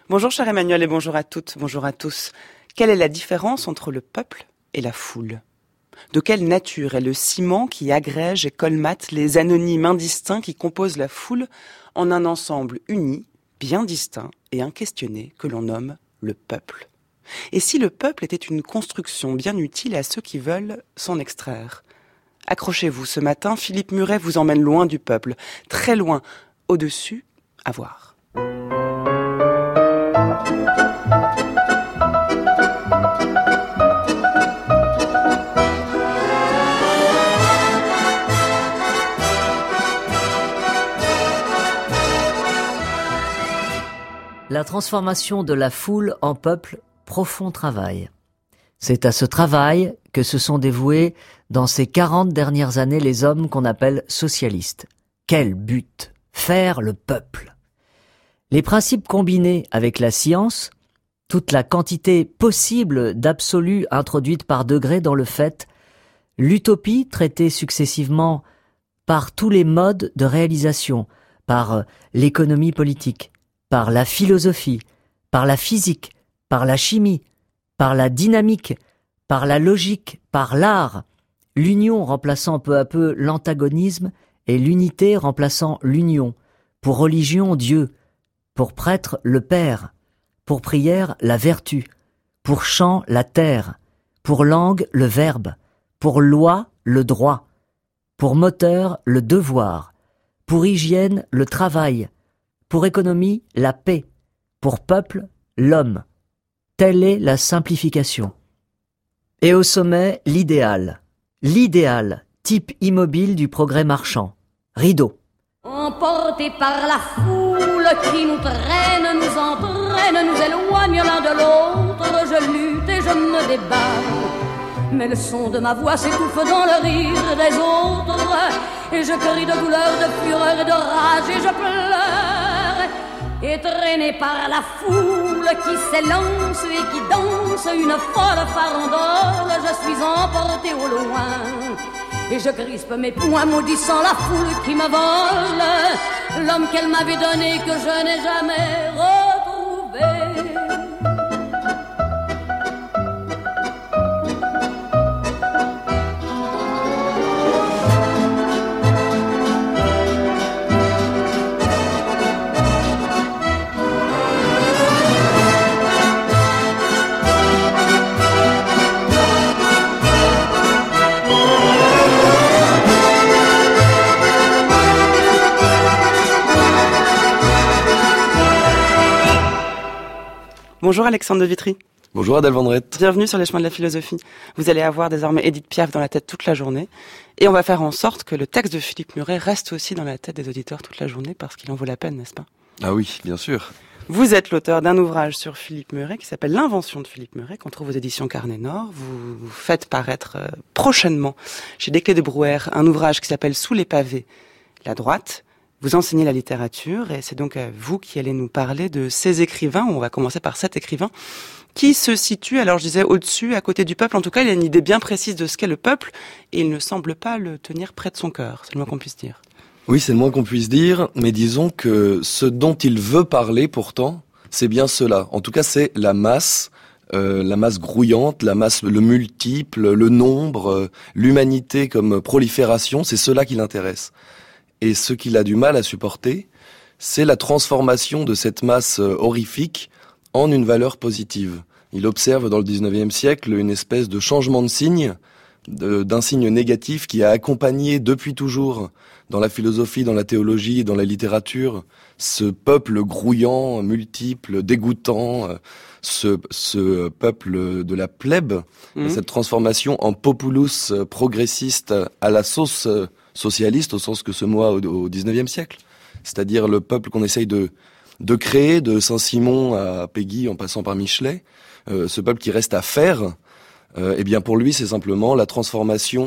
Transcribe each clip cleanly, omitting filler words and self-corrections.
Bonjour cher Emmanuel et bonjour à toutes, bonjour à tous. Quelle est la différence entre le peuple et la foule ? De quelle nature est le ciment qui agrège et colmate les anonymes indistincts qui composent la foule en un ensemble uni, bien distinct et inquestionné que l'on nomme le peuple ? Et si le peuple était une construction bien utile à ceux qui veulent s'en extraire ? Accrochez-vous, ce matin, Philippe Muret vous emmène loin du peuple, très loin, au-dessus, à voir. La transformation de la foule en peuple, profond travail. C'est à ce travail que se sont dévoués dans ces 40 dernières années les hommes qu'on appelle socialistes. Quel but ? Faire le peuple. Les principes combinés avec la science, toute la quantité possible d'absolu introduite par degrés dans le fait, l'utopie traitée successivement par tous les modes de réalisation, par l'économie politique, par la philosophie, par la physique, par la chimie, par la dynamique, par la logique, par l'art, l'union remplaçant peu à peu l'antagonisme et l'unité remplaçant l'union, pour religion Dieu, pour prêtre le Père, pour prière la vertu, pour chant la terre, pour langue le verbe, pour loi le droit, pour moteur le devoir, pour hygiène le travail, pour économie la paix, pour peuple l'homme. Telle est la simplification. Et au sommet, l'idéal. L'idéal, type immobile du progrès marchand. Rideau. Emportés par la foule qui nous traîne, nous entraîne, nous éloigne l'un de l'autre, je lutte et je me débat. Mais le son de ma voix s'étouffe dans le rire des autres, et je crie de douleur, de fureur et de rage, et je pleure. Et traîné par la foule qui s'élance et qui danse une folle farandole, je suis emporté au loin. Et je crispe mes poings maudissant la foule qui me vole l'homme qu'elle m'avait donné que je n'ai jamais retrouvé. Bonjour Alexandre de Vitry. Bonjour Adèle Vendrette. Bienvenue sur les chemins de la philosophie. Vous allez avoir désormais Édith Piaf dans la tête toute la journée. Et on va faire en sorte que le texte de Philippe Muret reste aussi dans la tête des auditeurs toute la journée parce qu'il en vaut la peine, n'est-ce pas ? Ah oui, bien sûr. Vous êtes l'auteur d'un ouvrage sur Philippe Muret qui s'appelle L'invention de Philippe Muret, qu'on trouve aux éditions Carnet Nord. Vous faites paraître prochainement chez Desclés de Brouwer un ouvrage qui s'appelle Sous les pavés, la droite. Vous enseignez la littérature et c'est donc vous qui allez nous parler de ces écrivains. On va commencer par cet écrivain qui se situe, alors je disais, au-dessus, à côté du peuple. En tout cas, il a une idée bien précise de ce qu'est le peuple et il ne semble pas le tenir près de son cœur. C'est le moins qu'on puisse dire. Oui, c'est le moins qu'on puisse dire, mais disons que ce dont il veut parler pourtant, c'est bien cela. En tout cas, c'est la masse grouillante, la masse, le multiple, le nombre, l'humanité comme prolifération, c'est cela qui l'intéresse. Et ce qu'il a du mal à supporter, c'est la transformation de cette masse horrifique en une valeur positive. Il observe dans le 19e siècle une espèce de changement de signe, d'un signe négatif qui a accompagné depuis toujours dans la philosophie, dans la théologie, dans la littérature, ce peuple grouillant, multiple, dégoûtant, ce peuple de la plèbe, cette transformation en populus progressiste à la sauce socialiste, au sens que ce mot a au 19e siècle. C'est-à-dire le peuple qu'on essaye de créer, de Saint-Simon à Péguy en passant par Michelet, ce peuple qui reste à faire, eh bien pour lui c'est simplement la transformation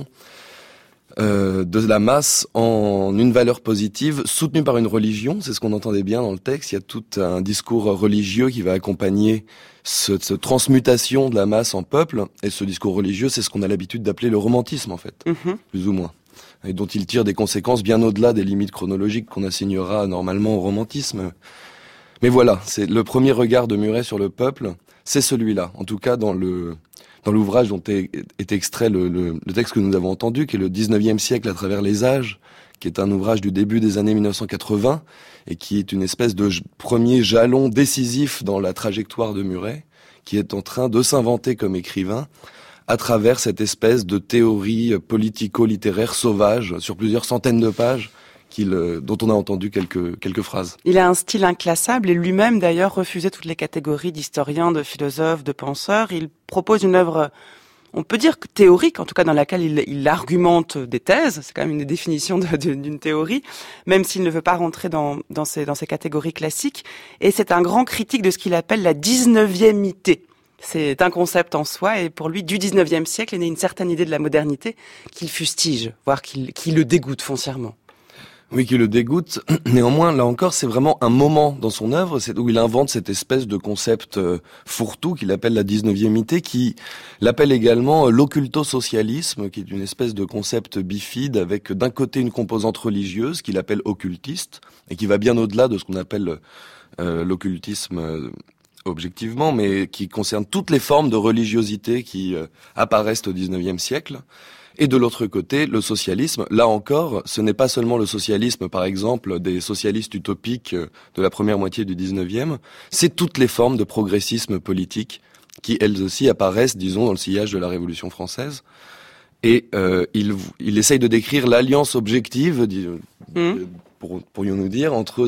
de la masse en une valeur positive soutenue par une religion. C'est ce qu'on entendait bien dans le texte. Il y a tout un discours religieux qui va accompagner cette transmutation de la masse en peuple. Et ce discours religieux, c'est ce qu'on a l'habitude d'appeler le romantisme, en fait, plus ou moins. Et dont il tire des conséquences bien au-delà des limites chronologiques qu'on assignera normalement au romantisme. Mais voilà, c'est le premier regard de Muret sur le peuple, c'est celui-là. En tout cas, dans l'ouvrage dont est extrait le texte que nous avons entendu, qui est le 19e siècle à travers les âges, qui est un ouvrage du début des années 1980, et qui est une espèce de premier jalon décisif dans la trajectoire de Muret, qui est en train de s'inventer comme écrivain, à travers cette espèce de théorie politico-littéraire sauvage, sur plusieurs centaines de pages, dont on a entendu quelques phrases. Il a un style inclassable et lui-même d'ailleurs refusait toutes les catégories d'historiens, de philosophes, de penseurs. Il propose une œuvre, on peut dire théorique, en tout cas dans laquelle il argumente des thèses. C'est quand même une définition d'une théorie, même s'il ne veut pas rentrer dans ces catégories classiques. Et c'est un grand critique de ce qu'il appelle la 19e-ité. C'est un concept en soi, et pour lui, du 19e siècle est née une certaine idée de la modernité qu'il fustige, voire qui le dégoûte foncièrement. Oui, qui le dégoûte. Néanmoins, là encore, c'est vraiment un moment dans son œuvre où il invente cette espèce de concept fourre-tout qu'il appelle la 19e-ité, qui l'appelle également l'occulto-socialisme, qui est une espèce de concept bifide avec d'un côté une composante religieuse qu'il appelle occultiste, et qui va bien au-delà de ce qu'on appelle l'occultisme objectivement, mais qui concerne toutes les formes de religiosité qui apparaissent au 19e siècle. Et de l'autre côté, le socialisme, là encore, ce n'est pas seulement le socialisme, par exemple, des socialistes utopiques de la première moitié du 19e, c'est toutes les formes de progressisme politique qui, elles aussi, apparaissent, disons, dans le sillage de la Révolution française. Et il essaye de décrire l'alliance objective, pourrions-nous dire, entre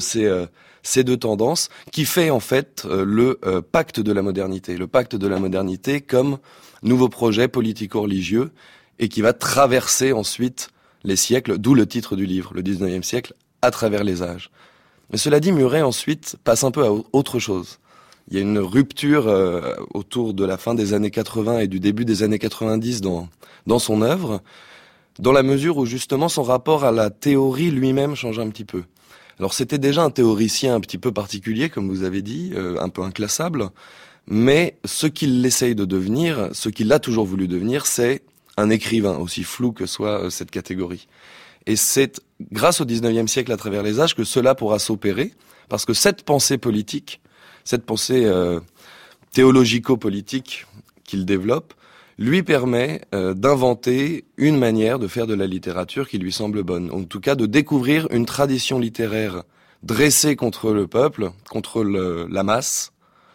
ces deux tendances, qui fait en fait le pacte de la modernité. Le pacte de la modernité comme nouveau projet politico-religieux, et qui va traverser ensuite les siècles, d'où le titre du livre, le 19e siècle, à travers les âges. Mais cela dit, Muret ensuite passe un peu à autre chose. Il y a une rupture autour de la fin des années 80 et du début des années 90 dans son œuvre, dans la mesure où justement son rapport à la théorie lui-même change un petit peu. Alors c'était déjà un théoricien un petit peu particulier, comme vous avez dit, un peu inclassable, mais ce qu'il essaye de devenir, ce qu'il a toujours voulu devenir, c'est un écrivain, aussi flou que soit cette catégorie. Et c'est grâce au 19e siècle à travers les âges que cela pourra s'opérer, parce que cette pensée politique, cette pensée théologico-politique qu'il développe, lui permet d'inventer une manière de faire de la littérature qui lui semble bonne. En tout cas, de découvrir une tradition littéraire dressée contre le peuple, contre la masse,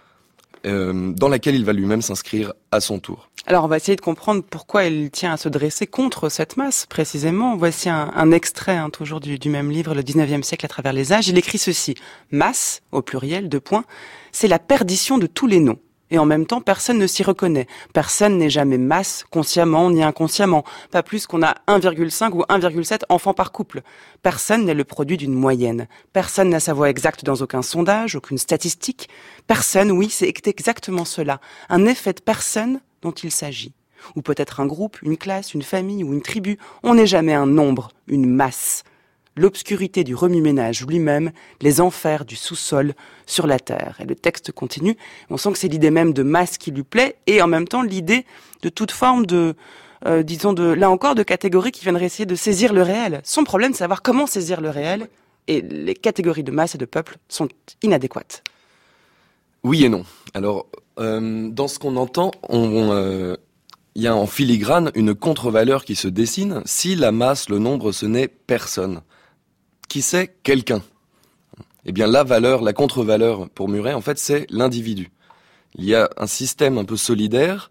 dans laquelle il va lui-même s'inscrire à son tour. Alors, on va essayer de comprendre pourquoi il tient à se dresser contre cette masse, précisément. Voici un extrait, toujours du même livre, le 19e siècle à travers les âges. Il écrit ceci. Masse, au pluriel, : c'est la perdition de tous les noms. Et en même temps, personne ne s'y reconnaît. Personne n'est jamais masse, consciemment ni inconsciemment. Pas plus qu'on a 1,5 ou 1,7 enfants par couple. Personne n'est le produit d'une moyenne. Personne n'a sa voix exacte dans aucun sondage, aucune statistique. Personne, oui, c'est exactement cela. Un effet de personne dont il s'agit. Ou peut-être un groupe, une classe, une famille ou une tribu. On n'est jamais un nombre, une masse. L'obscurité du remue-ménage lui-même, les enfers du sous-sol sur la terre. Et le texte continue. On sent que c'est l'idée même de masse qui lui plaît, et en même temps l'idée de toute forme de, là encore, de catégories qui viendraient essayer de saisir le réel. Son problème, c'est de savoir comment saisir le réel, et les catégories de masse et de peuple sont inadéquates. Oui et non. Alors, dans ce qu'on entend, il y a en filigrane une contre-valeur qui se dessine. Si la masse, le nombre, ce n'est personne, qui c'est quelqu'un? Eh bien, la contre-valeur pour Muret, en fait, c'est l'individu. Il y a un système un peu solidaire,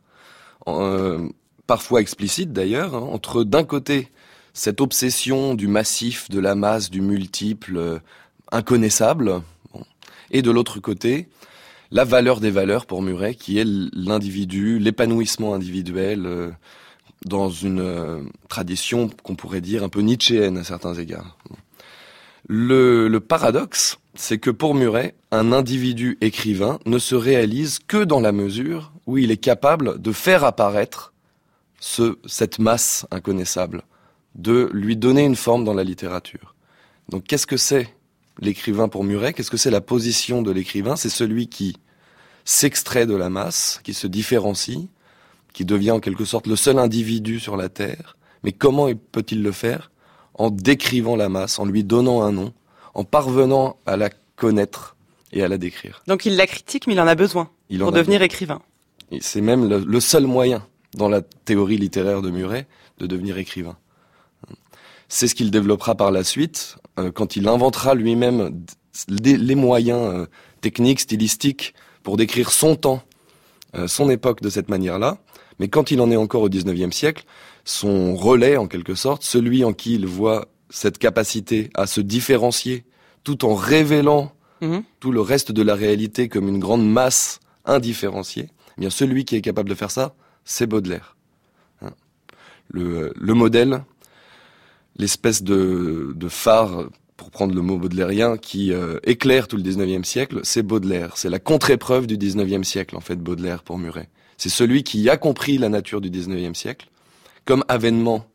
parfois explicite d'ailleurs, entre d'un côté cette obsession du massif, de la masse, du multiple, inconnaissable, et de l'autre côté, la valeur des valeurs pour Muret, qui est l'individu, l'épanouissement individuel, dans une tradition qu'on pourrait dire un peu nietzschéenne à certains égards. Le paradoxe, c'est que pour Muret, un individu écrivain ne se réalise que dans la mesure où il est capable de faire apparaître cette masse inconnaissable, de lui donner une forme dans la littérature. Donc qu'est-ce que c'est l'écrivain pour Muret? Qu'est-ce que c'est la position de l'écrivain? C'est celui qui s'extrait de la masse, qui se différencie, qui devient en quelque sorte le seul individu sur la Terre. Mais comment peut-il le faire? En décrivant la masse, en lui donnant un nom, en parvenant à la connaître et à la décrire. Donc il la critique, mais il en a besoin pour devenir écrivain. Et c'est même le seul moyen, dans la théorie littéraire de Muret, de devenir écrivain. C'est ce qu'il développera par la suite, quand il inventera lui-même les moyens techniques, stylistiques, pour décrire son temps, son époque de cette manière-là. Mais quand il en est encore au XIXe siècle, son relais, en quelque sorte, celui en qui il voit cette capacité à se différencier, tout en révélant tout le reste de la réalité comme une grande masse indifférenciée, eh bien celui qui est capable de faire ça, c'est Baudelaire. Le modèle, l'espèce de phare, pour prendre le mot baudelairien, qui éclaire tout le XIXe siècle, c'est Baudelaire. C'est la contre-épreuve du XIXe siècle, en fait, Baudelaire pour Muret. C'est celui qui a compris la nature du XIXe siècle comme avènement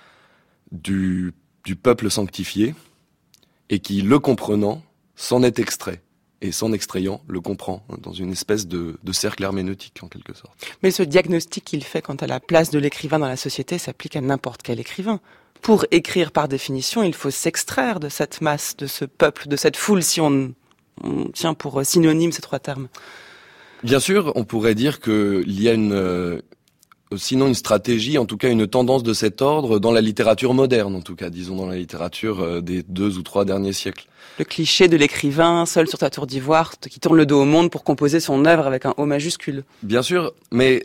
du peuple sanctifié et qui, le comprenant, s'en est extrait. Et s'en extrayant, le comprend, dans une espèce de cercle herméneutique, en quelque sorte. Mais ce diagnostic qu'il fait quant à la place de l'écrivain dans la société s'applique à n'importe quel écrivain. Pour écrire, par définition, il faut s'extraire de cette masse, de ce peuple, de cette foule, si on tient pour synonyme ces trois termes. Bien sûr, on pourrait dire qu'il y a sinon une stratégie, en tout cas une tendance de cet ordre dans la littérature moderne, en tout cas, disons dans la littérature des 2 ou 3 derniers siècles. Le cliché de l'écrivain seul sur sa tour d'ivoire qui tourne le dos au monde pour composer son œuvre avec un O majuscule. Bien sûr, mais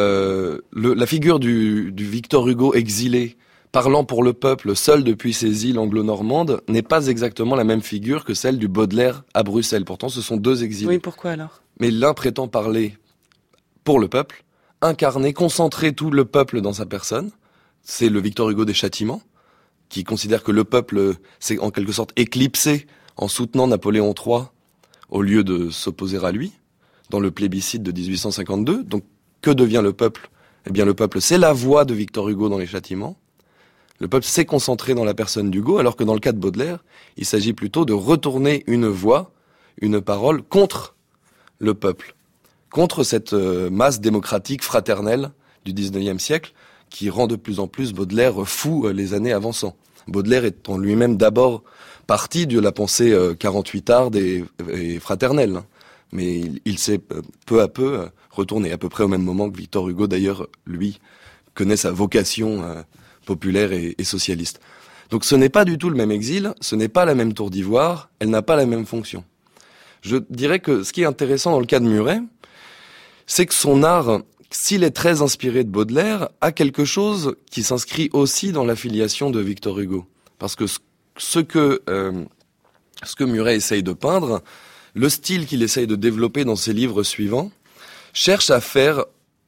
la figure du Victor Hugo exilé, parlant pour le peuple seul depuis ses îles anglo-normandes, n'est pas exactement la même figure que celle du Baudelaire à Bruxelles. Pourtant, ce sont 2 exilés. Oui, pourquoi alors ? Mais l'un prétend parler pour le peuple, incarner, concentrer tout le peuple dans sa personne. C'est le Victor Hugo des Châtiments, qui considère que le peuple s'est en quelque sorte éclipsé en soutenant Napoléon III au lieu de s'opposer à lui, dans le plébiscite de 1852. Donc, que devient le peuple ? Eh bien, le peuple, c'est la voix de Victor Hugo dans les Châtiments. Le peuple s'est concentré dans la personne d'Hugo, alors que dans le cas de Baudelaire, il s'agit plutôt de retourner une voix, une parole contre le peuple, contre cette masse démocratique fraternelle du XIXe siècle qui rend de plus en plus Baudelaire fou les années avançant. Baudelaire est en lui-même d'abord parti de la pensée 48arde et fraternelle, mais il s'est peu à peu retourné, à peu près au même moment que Victor Hugo d'ailleurs, lui, connaît sa vocation populaire et socialiste. Donc ce n'est pas du tout le même exil, ce n'est pas la même tour d'ivoire, elle n'a pas la même fonction. Je dirais que ce qui est intéressant dans le cas de Muret, c'est que son art, s'il est très inspiré de Baudelaire, a quelque chose qui s'inscrit aussi dans l'affiliation de Victor Hugo. Parce que ce que Muret essaye de peindre, le style qu'il essaye de développer dans ses livres suivants, cherche à faire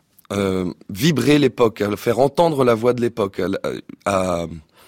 vibrer l'époque, à faire entendre la voix de l'époque, à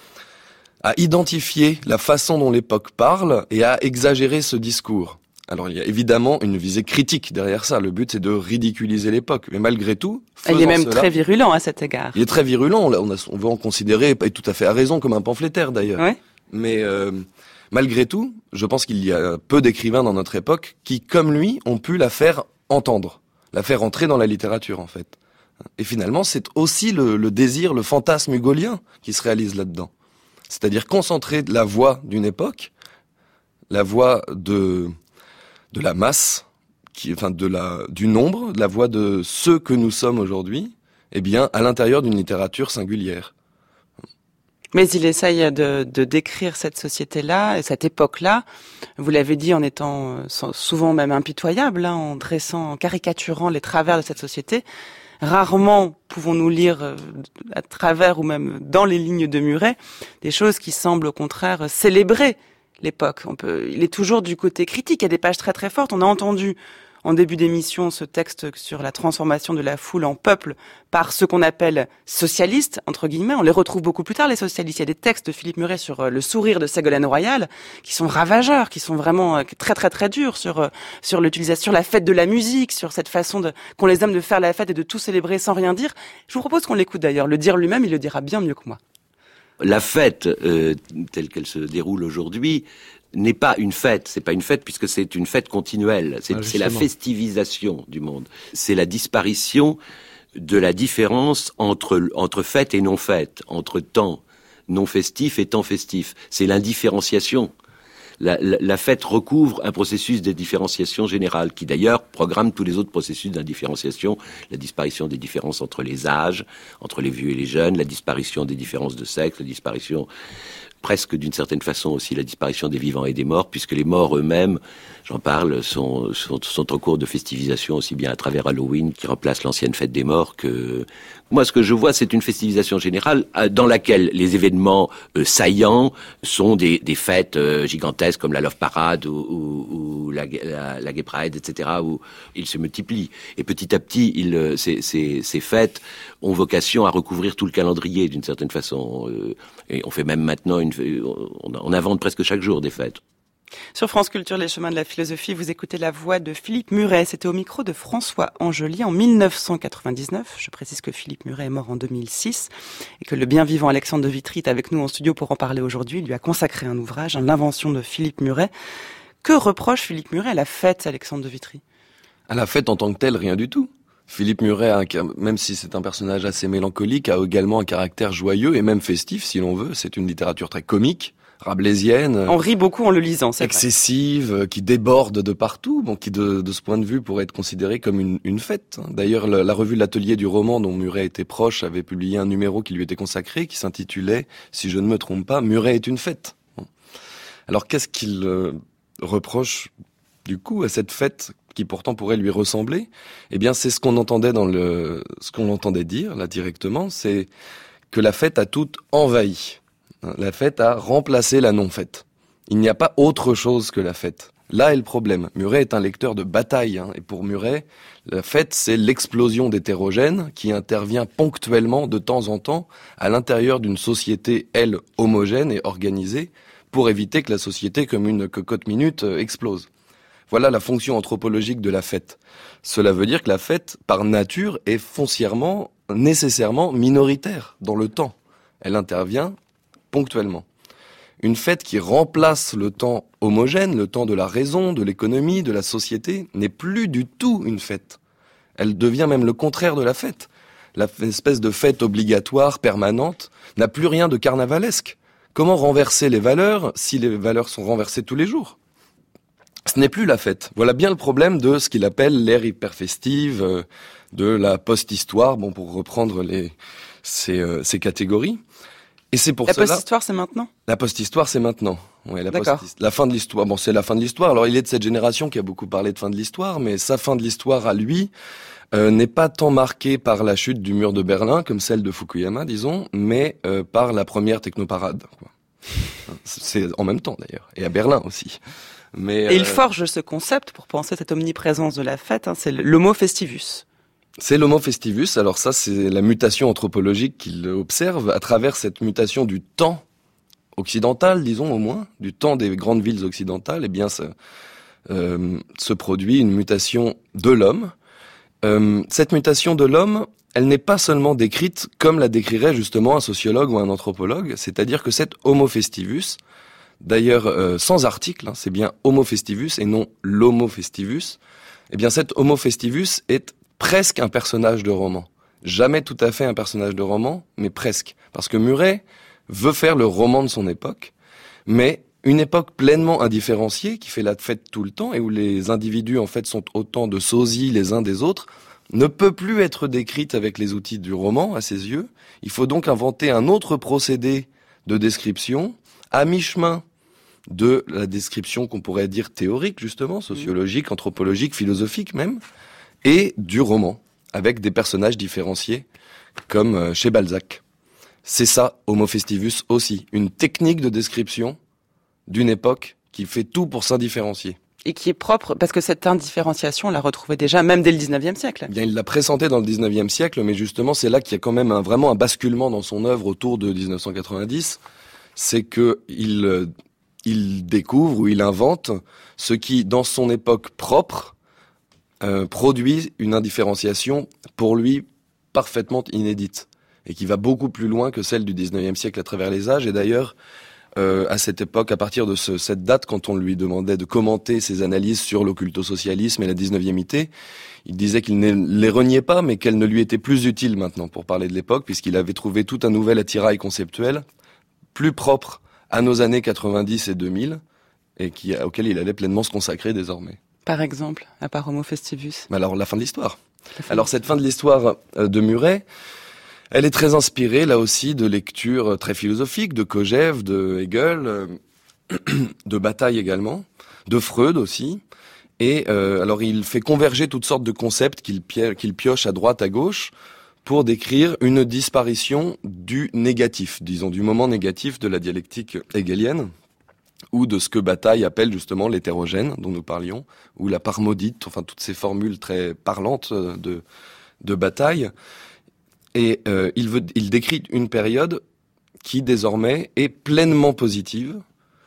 identifier la façon dont l'époque parle et à exagérer ce discours. Alors il y a évidemment une visée critique derrière ça. Le but c'est de ridiculiser l'époque. Mais malgré tout, il est même très virulent à cet égard. Il est très virulent. On veut en considérer, et tout à fait à raison, comme un pamphlétaire d'ailleurs. Ouais. Mais malgré tout, je pense qu'il y a peu d'écrivains dans notre époque qui, comme lui, ont pu la faire entendre, la faire entrer dans la littérature en fait. Et finalement, c'est aussi le désir, le fantasme hugolien qui se réalise là-dedans. C'est-à-dire concentrer la voix d'une époque, la voix de la masse, du nombre, de la voix de ceux que nous sommes aujourd'hui, eh bien, à l'intérieur d'une littérature singulière. Mais il essaye de décrire cette société-là, et cette époque-là, vous l'avez dit, en étant souvent même impitoyable, en en caricaturant les travers de cette société. Rarement pouvons-nous lire à travers ou même dans les lignes de Muret des choses qui semblent au contraire célébrer l'époque. Il est toujours du côté critique. Il y a des pages très très fortes. On a entendu en début d'émission ce texte sur la transformation de la foule en peuple par ce qu'on appelle socialistes, entre guillemets. On les retrouve beaucoup plus tard, les socialistes. Il y a des textes de Philippe Muret sur le sourire de Ségolène Royal qui sont ravageurs, qui sont vraiment très très très durs sur l'utilisation, sur la fête de la musique, sur cette façon qu'ont les hommes de faire la fête et de tout célébrer sans rien dire. Je vous propose qu'on l'écoute d'ailleurs. Le dire lui-même, il le dira bien mieux que moi. La fête, telle qu'elle se déroule aujourd'hui, n'est pas une fête. C'est pas une fête puisque c'est une fête continuelle. C'est la festivisation du monde. C'est la disparition de la différence entre fête et non fête, entre temps non festif et temps festif. C'est l'indifférenciation. la fête recouvre un processus de différenciation générale qui d'ailleurs programme tous les autres processus d'indifférenciation, la disparition des différences entre les âges, entre les vieux et les jeunes, la disparition des différences de sexe, la disparition presque d'une certaine façon aussi la disparition des vivants et des morts, puisque les morts eux-mêmes, j'en parle, sont en cours de festivisation aussi bien à travers Halloween qui remplace l'ancienne fête des morts que... Moi, ce que je vois, c'est une festivisation générale dans laquelle les événements saillants sont des fêtes gigantesques comme la Love Parade ou la Gay Pride, etc., où ils se multiplient. Et petit à petit, ces fêtes ont vocation à recouvrir tout le calendrier d'une certaine façon. Et on fait même maintenant on invente presque chaque jour des fêtes. Sur France Culture, les chemins de la philosophie, vous écoutez la voix de Philippe Muret. C'était au micro de François Angely en 1999. Je précise que Philippe Muret est mort en 2006 et que le bien vivant Alexandre de Vitry est avec nous en studio pour en parler aujourd'hui. Il lui a consacré un ouvrage, l'invention de Philippe Muret. Que reproche Philippe Muret à la fête, Alexandre de Vitry ? À la fête en tant que telle, rien du tout. Philippe Muret, même si c'est un personnage assez mélancolique, a également un caractère joyeux et même festif, si l'on veut. C'est une littérature très comique, rabelaisienne. On rit beaucoup en le lisant, c'est excessive, vrai. Qui déborde de partout, bon, qui de ce point de vue pourrait être considérée comme une fête. D'ailleurs, la revue de l'Atelier du roman, dont Muret était proche, avait publié un numéro qui lui était consacré, qui s'intitulait, si je ne me trompe pas, Muret est une fête. Bon. Alors qu'est-ce qu'il reproche du coup à cette fête qui pourtant pourrait lui ressembler? Eh bien, c'est ce qu'on entendait ce qu'on entendait dire là directement, c'est que la fête a tout envahi. La fête a remplacé la non-fête. Il n'y a pas autre chose que la fête. Là est le problème. Muret est un lecteur de bataille, et pour Muret, la fête, c'est l'explosion d'hétérogènes qui intervient ponctuellement, de temps en temps, à l'intérieur d'une société, elle, homogène et organisée, pour éviter que la société, comme une cocotte minute, explose. Voilà la fonction anthropologique de la fête. Cela veut dire que la fête, par nature, est foncièrement, nécessairement minoritaire dans le temps. Elle intervient ponctuellement. Une fête qui remplace le temps homogène, le temps de la raison, de l'économie, de la société, n'est plus du tout une fête. Elle devient même le contraire de la fête. L'espèce de fête obligatoire, permanente, n'a plus rien de carnavalesque. Comment renverser les valeurs si les valeurs sont renversées tous les jours ? Ce n'est plus la fête. Voilà bien le problème de ce qu'il appelle l'ère hyperfestive, de la post-histoire, bon, pour reprendre ces catégories. Et c'est pour cela... La post-histoire, c'est maintenant ? La post-histoire, c'est maintenant. Ouais, D'accord. La fin de l'histoire. Bon, c'est la fin de l'histoire. Alors, il est de cette génération qui a beaucoup parlé de fin de l'histoire, mais sa fin de l'histoire à lui n'est pas tant marquée par la chute du mur de Berlin, comme celle de Fukuyama, disons, mais par la première technoparade, quoi. C'est en même temps, d'ailleurs. Et à Berlin aussi. Mais, et il forge ce concept pour penser cette omniprésence de la fête, c'est l'homo festivus. C'est l'homo festivus. Alors ça, c'est la mutation anthropologique qu'il observe à travers cette mutation du temps occidental, disons au moins, du temps des grandes villes occidentales. Eh bien, se produit une mutation de l'homme. Cette mutation de l'homme, elle n'est pas seulement décrite comme la décrirait justement un sociologue ou un anthropologue, c'est-à-dire que cet homo festivus, d'ailleurs sans article, c'est bien homo festivus et non l'homo festivus, eh bien cet homo festivus est presque un personnage de roman. Jamais tout à fait un personnage de roman, mais presque. Parce que Muret veut faire le roman de son époque, mais une époque pleinement indifférenciée, qui fait la fête tout le temps, et où les individus en fait sont autant de sosies les uns des autres, ne peut plus être décrite avec les outils du roman, à ses yeux. Il faut donc inventer un autre procédé de description, à mi-chemin de la description qu'on pourrait dire théorique, justement, sociologique, anthropologique, philosophique même, et du roman, avec des personnages différenciés, comme chez Balzac. C'est ça, homo festivus aussi, une technique de description d'une époque qui fait tout pour s'indifférencier. Et qui est propre, parce que cette indifférenciation, on l'a retrouvée déjà, même dès le 19e siècle. Eh bien, il l'a pressenté dans le 19e siècle, mais justement, c'est là qu'il y a quand même vraiment un basculement dans son œuvre autour de 1990. C'est que il découvre ou il invente ce qui, dans son époque propre, produit une indifférenciation, pour lui, parfaitement inédite. Et qui va beaucoup plus loin que celle du 19e siècle à travers les âges. Et d'ailleurs, à cette époque, à partir de cette date, quand on lui demandait de commenter ses analyses sur l'occulto-socialisme et la 19e, il disait qu'il ne les reniait pas, mais qu'elles ne lui étaient plus utiles maintenant pour parler de l'époque, puisqu'il avait trouvé tout un nouvel attirail conceptuel, plus propre à nos années 90 et 2000, et auquel il allait pleinement se consacrer désormais. Par exemple, à part Homo Festivus. Alors, la fin de l'histoire. Alors, cette fin de l'histoire de Muret, elle est très inspirée, là aussi, de lectures très philosophiques, de Kojève, de Hegel, de Bataille également, de Freud aussi. Et alors, il fait converger toutes sortes de concepts qu'il pioche à droite, à gauche, pour décrire une disparition du négatif, disons, du moment négatif de la dialectique hegelienne, ou de ce que Bataille appelle justement l'hétérogène, dont nous parlions, ou la part maudite, enfin toutes ces formules très parlantes de Bataille. Et il décrit une période qui désormais est pleinement positive,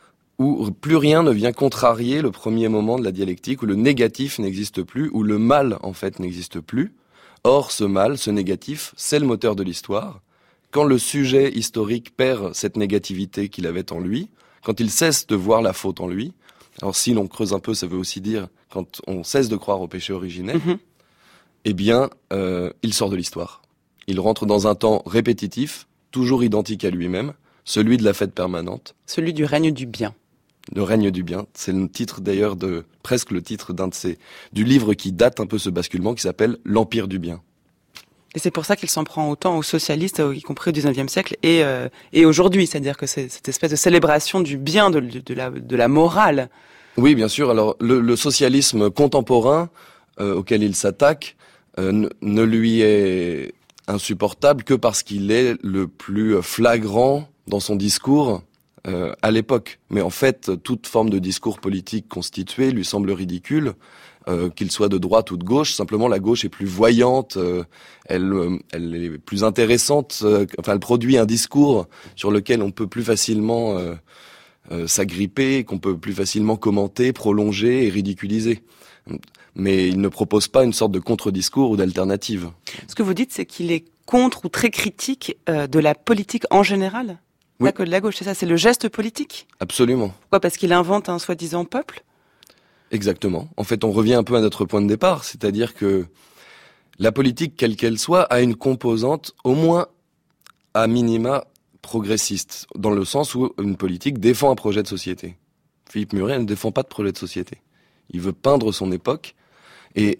où plus rien ne vient contrarier le premier moment de la dialectique, où le négatif n'existe plus, où le mal en fait n'existe plus. Or, ce mal, ce négatif, c'est le moteur de l'histoire. Quand le sujet historique perd cette négativité qu'il avait en lui, quand il cesse de voir la faute en lui, alors si l'on creuse un peu, ça veut aussi dire quand on cesse de croire au péché originel, eh bien, il sort de l'histoire. Il rentre dans un temps répétitif, toujours identique à lui-même, celui de la fête permanente. Celui du règne du bien. Le règne du bien, c'est le titre d'ailleurs presque le titre du livre qui date un peu ce basculement, qui s'appelle L'Empire du bien. Et c'est pour ça qu'il s'en prend autant aux socialistes, y compris au XIXe siècle et aujourd'hui, c'est-à-dire que c'est cette espèce de célébration du bien, de la morale. Oui, bien sûr. Alors le socialisme contemporain auquel il s'attaque ne lui est insupportable que parce qu'il est le plus flagrant dans son discours à l'époque. Mais en fait, toute forme de discours politique constitué lui semble ridicule, qu'il soit de droite ou de gauche. Simplement, la gauche est plus voyante, elle est plus intéressante, elle produit un discours sur lequel on peut plus facilement s'agripper, qu'on peut plus facilement commenter, prolonger et ridiculiser. Mais il ne propose pas une sorte de contre-discours ou d'alternative. Ce que vous dites, c'est qu'il est contre ou très critique de la politique en général ? Oui. Pas que de la gauche, c'est ça, c'est le geste politique ? Absolument. Pourquoi ? Parce qu'il invente un soi-disant peuple ? Exactement. En fait, on revient un peu à notre point de départ, c'est-à-dire que la politique, quelle qu'elle soit, a une composante au moins à minima progressiste, dans le sens où une politique défend un projet de société. Philippe Muret ne défend pas de projet de société. Il veut peindre son époque, et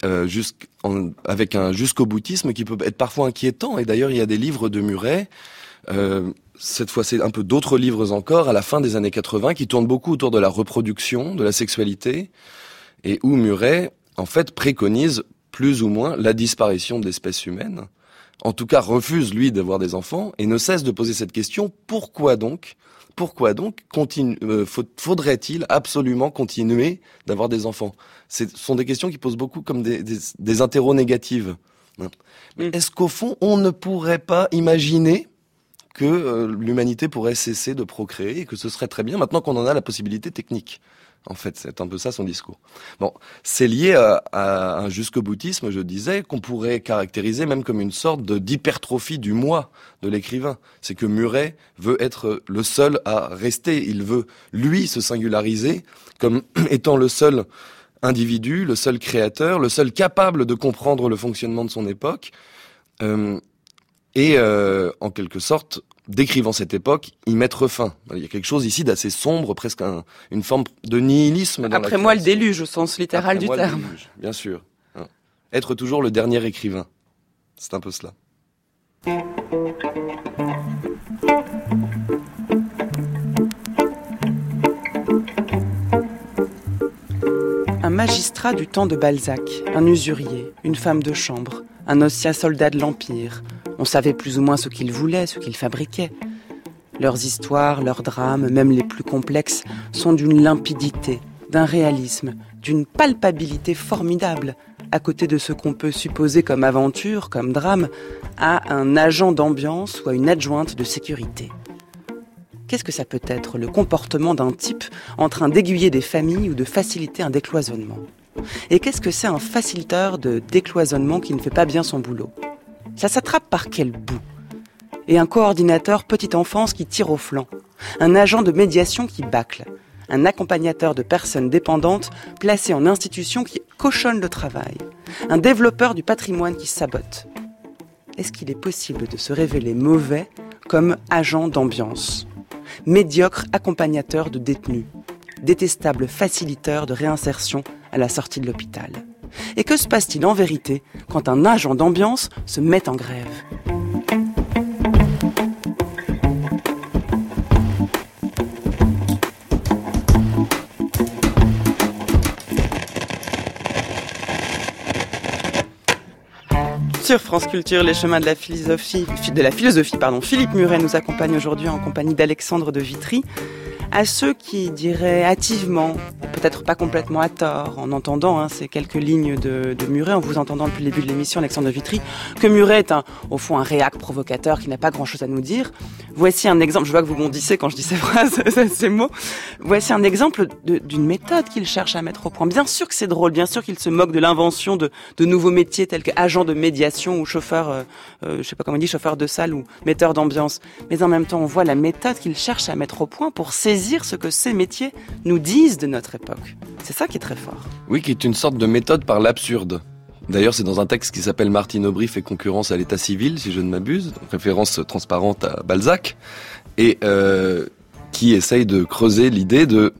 avec un jusqu'au-boutisme qui peut être parfois inquiétant. Et d'ailleurs, il y a des livres de Muret, cette fois c'est un peu d'autres livres encore, à la fin des années 80, qui tournent beaucoup autour de la reproduction, de la sexualité, et où Muret, en fait, préconise plus ou moins la disparition de l'espèce humaine. En tout cas, refuse, lui, d'avoir des enfants, et ne cesse de poser cette question, pourquoi donc faudrait-il absolument continuer d'avoir des enfants ? Ce sont des questions qui posent beaucoup comme des interros négatives. Est-ce qu'au fond, on ne pourrait pas imaginer que l'humanité pourrait cesser de procréer et que ce serait très bien maintenant qu'on en a la possibilité technique ? En fait, c'est un peu ça son discours. Bon, c'est lié à un jusqu'au-boutisme, je disais, qu'on pourrait caractériser même comme une sorte d'hypertrophie du moi de l'écrivain. C'est que Muret veut être le seul à rester. Il veut, lui, se singulariser comme étant le seul individu, le seul créateur, le seul capable de comprendre le fonctionnement de son époque. En quelque sorte, décrivant cette époque, y mettre fin. Il y a quelque chose ici d'assez sombre, presque une forme de nihilisme. Après moi, le déluge, au sens littéral du terme. Déluge, bien sûr. Être toujours le dernier écrivain. C'est un peu cela. Un magistrat du temps de Balzac, un usurier, une femme de chambre, un ancien soldat de l'Empire. On savait plus ou moins ce qu'ils voulaient, ce qu'ils fabriquaient. Leurs histoires, leurs drames, même les plus complexes, sont d'une limpidité, d'un réalisme, d'une palpabilité formidable, à côté de ce qu'on peut supposer comme aventure, comme drame, à un agent d'ambiance ou à une adjointe de sécurité. Qu'est-ce que ça peut être, le comportement d'un type en train d'aiguiller des familles ou de faciliter un décloisonnement ? Et qu'est-ce que c'est un facilitateur de décloisonnement qui ne fait pas bien son boulot ? Ça s'attrape par quel bout ? Et un coordinateur petite enfance qui tire au flanc, un agent de médiation qui bâcle, un accompagnateur de personnes dépendantes placé en institution qui cochonne le travail, un développeur du patrimoine qui sabote. Est-ce qu'il est possible de se révéler mauvais comme agent d'ambiance ? Médiocre accompagnateur de détenus, détestable faciliteur de réinsertion à la sortie de l'hôpital. Et que se passe-t-il en vérité quand un agent d'ambiance se met en grève ? Sur France Culture, les chemins de la philosophie, Philippe Muret nous accompagne aujourd'hui en compagnie d'Alexandre de Vitry. À ceux qui diraient hâtivement, peut-être pas complètement à tort, en entendant ces quelques lignes de Muret, en vous entendant depuis le début de l'émission, Alexandre de Vitry, que Muret est au fond un réac provocateur qui n'a pas grand-chose à nous dire. Voici un exemple, je vois que vous bondissez quand je dis ces phrases, ces mots. Voici un exemple d'une méthode qu'il cherche à mettre au point. Bien sûr que c'est drôle, bien sûr qu'il se moque de l'invention de nouveaux métiers tels qu'agent de médiation ou chauffeur, je sais pas comment on dit, chauffeur de salle ou metteur d'ambiance. Mais en même temps, on voit la méthode qu'il cherche à mettre au point pour saisir ce que ces métiers nous disent de notre époque. C'est ça qui est très fort. Oui, qui est une sorte de méthode par l'absurde. D'ailleurs, c'est dans un texte qui s'appelle Martine Aubry fait concurrence à l'état civil, si je ne m'abuse, référence transparente à Balzac, et qui essaye de creuser l'idée de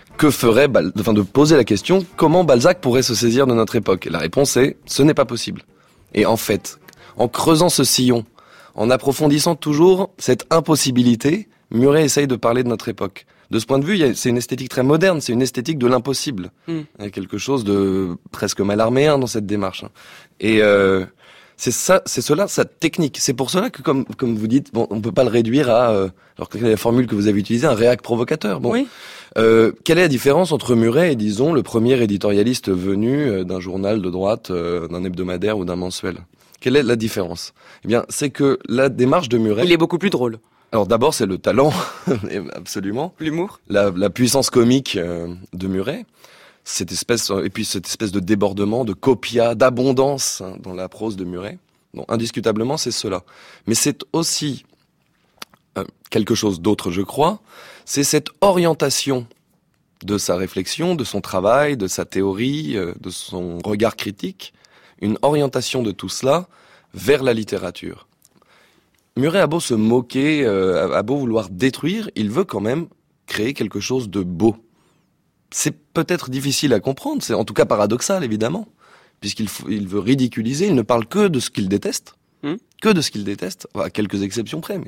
de poser la question comment Balzac pourrait se saisir de notre époque. Et la réponse est ce n'est pas possible. Et en fait, en creusant ce sillon, en approfondissant toujours cette impossibilité, Muret essaye de parler de notre époque. De ce point de vue, c'est une esthétique très moderne, c'est une esthétique de l'impossible. Il y a quelque chose de presque malarméen dans cette démarche. Et c'est cela, sa technique. C'est pour cela que, comme vous dites, bon, on peut pas le réduire à, alors quelle est la formule que vous avez utilisée, un réac provocateur. Bon. Oui. Quelle est la différence entre Muret et, disons, le premier éditorialiste venu d'un journal de droite, d'un hebdomadaire ou d'un mensuel? Quelle est la différence? Eh bien, c'est que la démarche de Muret... Il est beaucoup plus drôle. Alors d'abord, c'est le talent, absolument. L'humour. La puissance comique de Muret. Cette espèce de débordement, de copia, d'abondance dans la prose de Muret. Donc indiscutablement, c'est cela. Mais c'est aussi quelque chose d'autre, je crois. C'est cette orientation de sa réflexion, de son travail, de sa théorie, de son regard critique. Une orientation de tout cela vers la littérature. Muret a beau se moquer, a beau vouloir détruire, il veut quand même créer quelque chose de beau. C'est peut-être difficile à comprendre, c'est en tout cas paradoxal évidemment, puisqu'il veut ridiculiser, il ne parle que de ce qu'il déteste, que de ce qu'il déteste, à quelques exceptions près.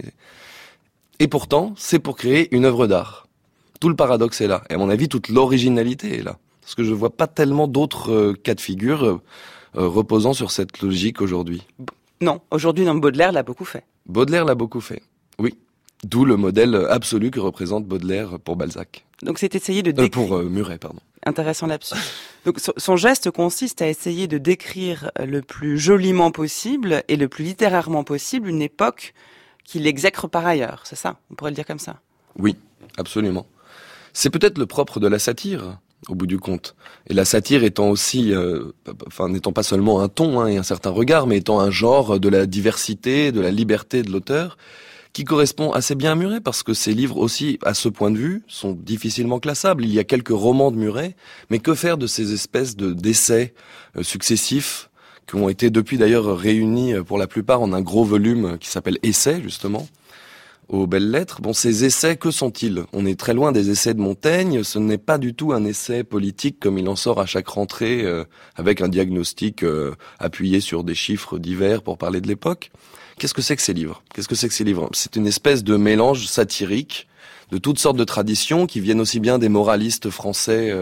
Et pourtant, c'est pour créer une œuvre d'art. Tout le paradoxe est là, et à mon avis, toute l'originalité est là. Parce que je vois pas tellement d'autres cas de figure reposant sur cette logique aujourd'hui. Non, aujourd'hui, Baudelaire l'a beaucoup fait. Baudelaire l'a beaucoup fait, oui. D'où le modèle absolu que représente Baudelaire pour Balzac. Donc c'est essayer de décrire... pour Muret, pardon. Intéressant là-dessus. Donc son geste consiste à essayer de décrire le plus joliment possible et le plus littérairement possible une époque qu'il exècre par ailleurs, c'est ça? On pourrait le dire comme ça? Oui, absolument. C'est peut-être le propre de la satire, au bout du compte. Et la satire étant aussi, n'étant pas seulement un ton et un certain regard, mais étant un genre de la diversité, de la liberté de l'auteur, qui correspond assez bien à Muret, parce que ses livres aussi, à ce point de vue, sont difficilement classables. Il y a quelques romans de Muret, mais que faire de ces espèces d'essais successifs, qui ont été depuis d'ailleurs réunis pour la plupart en un gros volume qui s'appelle Essais, justement, aux Belles Lettres. Bon, ces essais, que sont-ils? On est très loin des essais de Montaigne, ce n'est pas du tout un essai politique comme il en sort à chaque rentrée, avec un diagnostic appuyé sur des chiffres divers pour parler de l'époque. Qu'est-ce que c'est que ces livres? C'est une espèce de mélange satirique de toutes sortes de traditions qui viennent aussi bien des moralistes français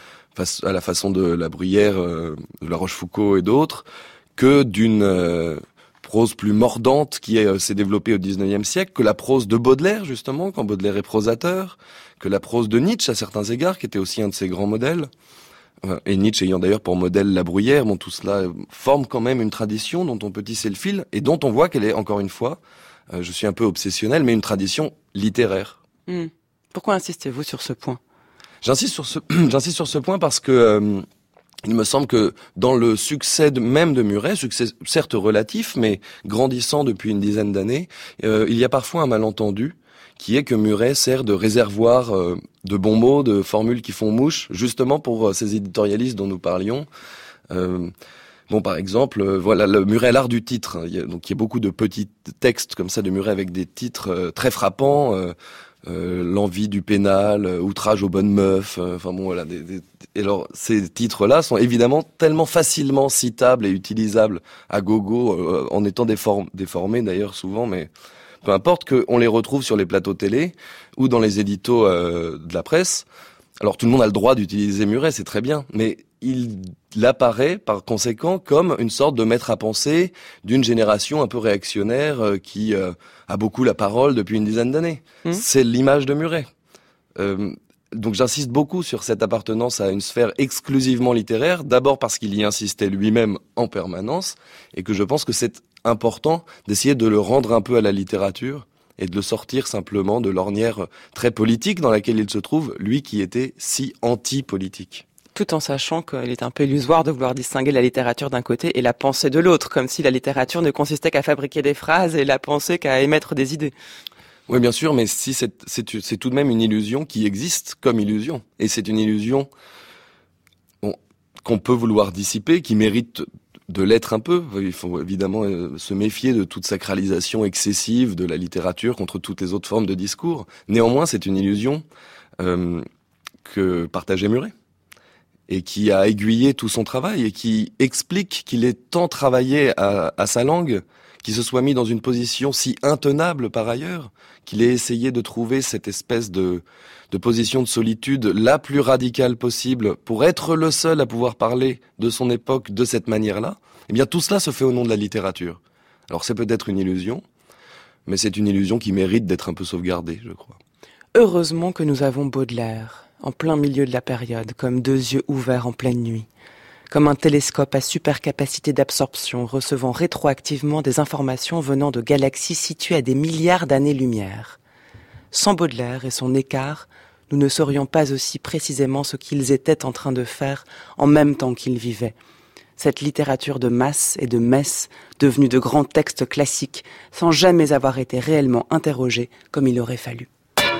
à la façon de La Bruyère, de La Rochefoucauld et d'autres, que d'une prose plus mordante qui s'est développée au XIXe siècle, que la prose de Baudelaire, justement, quand Baudelaire est prosateur, que la prose de Nietzsche, à certains égards, qui était aussi un de ses grands modèles. Et Nietzsche ayant d'ailleurs pour modèle La Bruyère, bon, tout cela forme quand même une tradition dont on peut tisser le fil et dont on voit qu'elle est, encore une fois, je suis un peu obsessionnel, mais une tradition littéraire. Pourquoi insistez-vous sur ce point? J'insiste sur ce point parce que il me semble que dans le succès même de Muret, succès certes relatif, mais grandissant depuis une dizaine d'années, il y a parfois un malentendu qui est que Muret sert de réservoir de bons mots, de formules qui font mouche, justement pour ces éditorialistes dont nous parlions. Bon, par exemple, voilà, le Muret, l'art du titre. Il y a beaucoup de petits textes comme ça de Muret avec des titres très frappants. l'envie du pénal, outrage aux bonnes meufs, enfin bon voilà. Et alors ces titres-là sont évidemment tellement facilement citables et utilisables à gogo, en étant déformés d'ailleurs souvent, mais peu importe, qu'on les retrouve sur les plateaux télé ou dans les éditos de la presse. Alors tout le monde a le droit d'utiliser Muret, c'est très bien, mais il apparaît par conséquent comme une sorte de maître à penser d'une génération un peu réactionnaire qui a beaucoup la parole depuis une dizaine d'années. C'est l'image de Muret. Donc j'insiste beaucoup sur cette appartenance à une sphère exclusivement littéraire, d'abord parce qu'il y insistait lui-même en permanence, et que je pense que c'est important d'essayer de le rendre un peu à la littérature, et de le sortir simplement de l'ornière très politique dans laquelle il se trouve, lui qui était si anti-politique. Tout en sachant qu'il est un peu illusoire de vouloir distinguer la littérature d'un côté et la pensée de l'autre, comme si la littérature ne consistait qu'à fabriquer des phrases et la pensée qu'à émettre des idées. Oui, bien sûr, mais si c'est tout de même une illusion qui existe comme illusion. Et c'est une illusion qu'on peut vouloir dissiper, qui mérite de l'être un peu. Il faut évidemment se méfier de toute sacralisation excessive de la littérature contre toutes les autres formes de discours. Néanmoins, c'est une illusion que partageait Muret et qui a aiguillé tout son travail et qui explique qu'il ait tant travaillé à sa langue, qu'il se soit mis dans une position si intenable par ailleurs, qu'il ait essayé de trouver cette espèce de position de solitude la plus radicale possible pour être le seul à pouvoir parler de son époque de cette manière-là. Eh bien, tout cela se fait au nom de la littérature. Alors, c'est peut-être une illusion, mais c'est une illusion qui mérite d'être un peu sauvegardée, je crois. Heureusement que nous avons Baudelaire, en plein milieu de la période, comme deux yeux ouverts en pleine nuit, comme un télescope à super capacité d'absorption, recevant rétroactivement des informations venant de galaxies situées à des milliards d'années-lumière. Sans Baudelaire et son écart, nous ne saurions pas aussi précisément ce qu'ils étaient en train de faire en même temps qu'ils vivaient. Cette littérature de masse et de messe, devenue de grands textes classiques, sans jamais avoir été réellement interrogés comme il aurait fallu.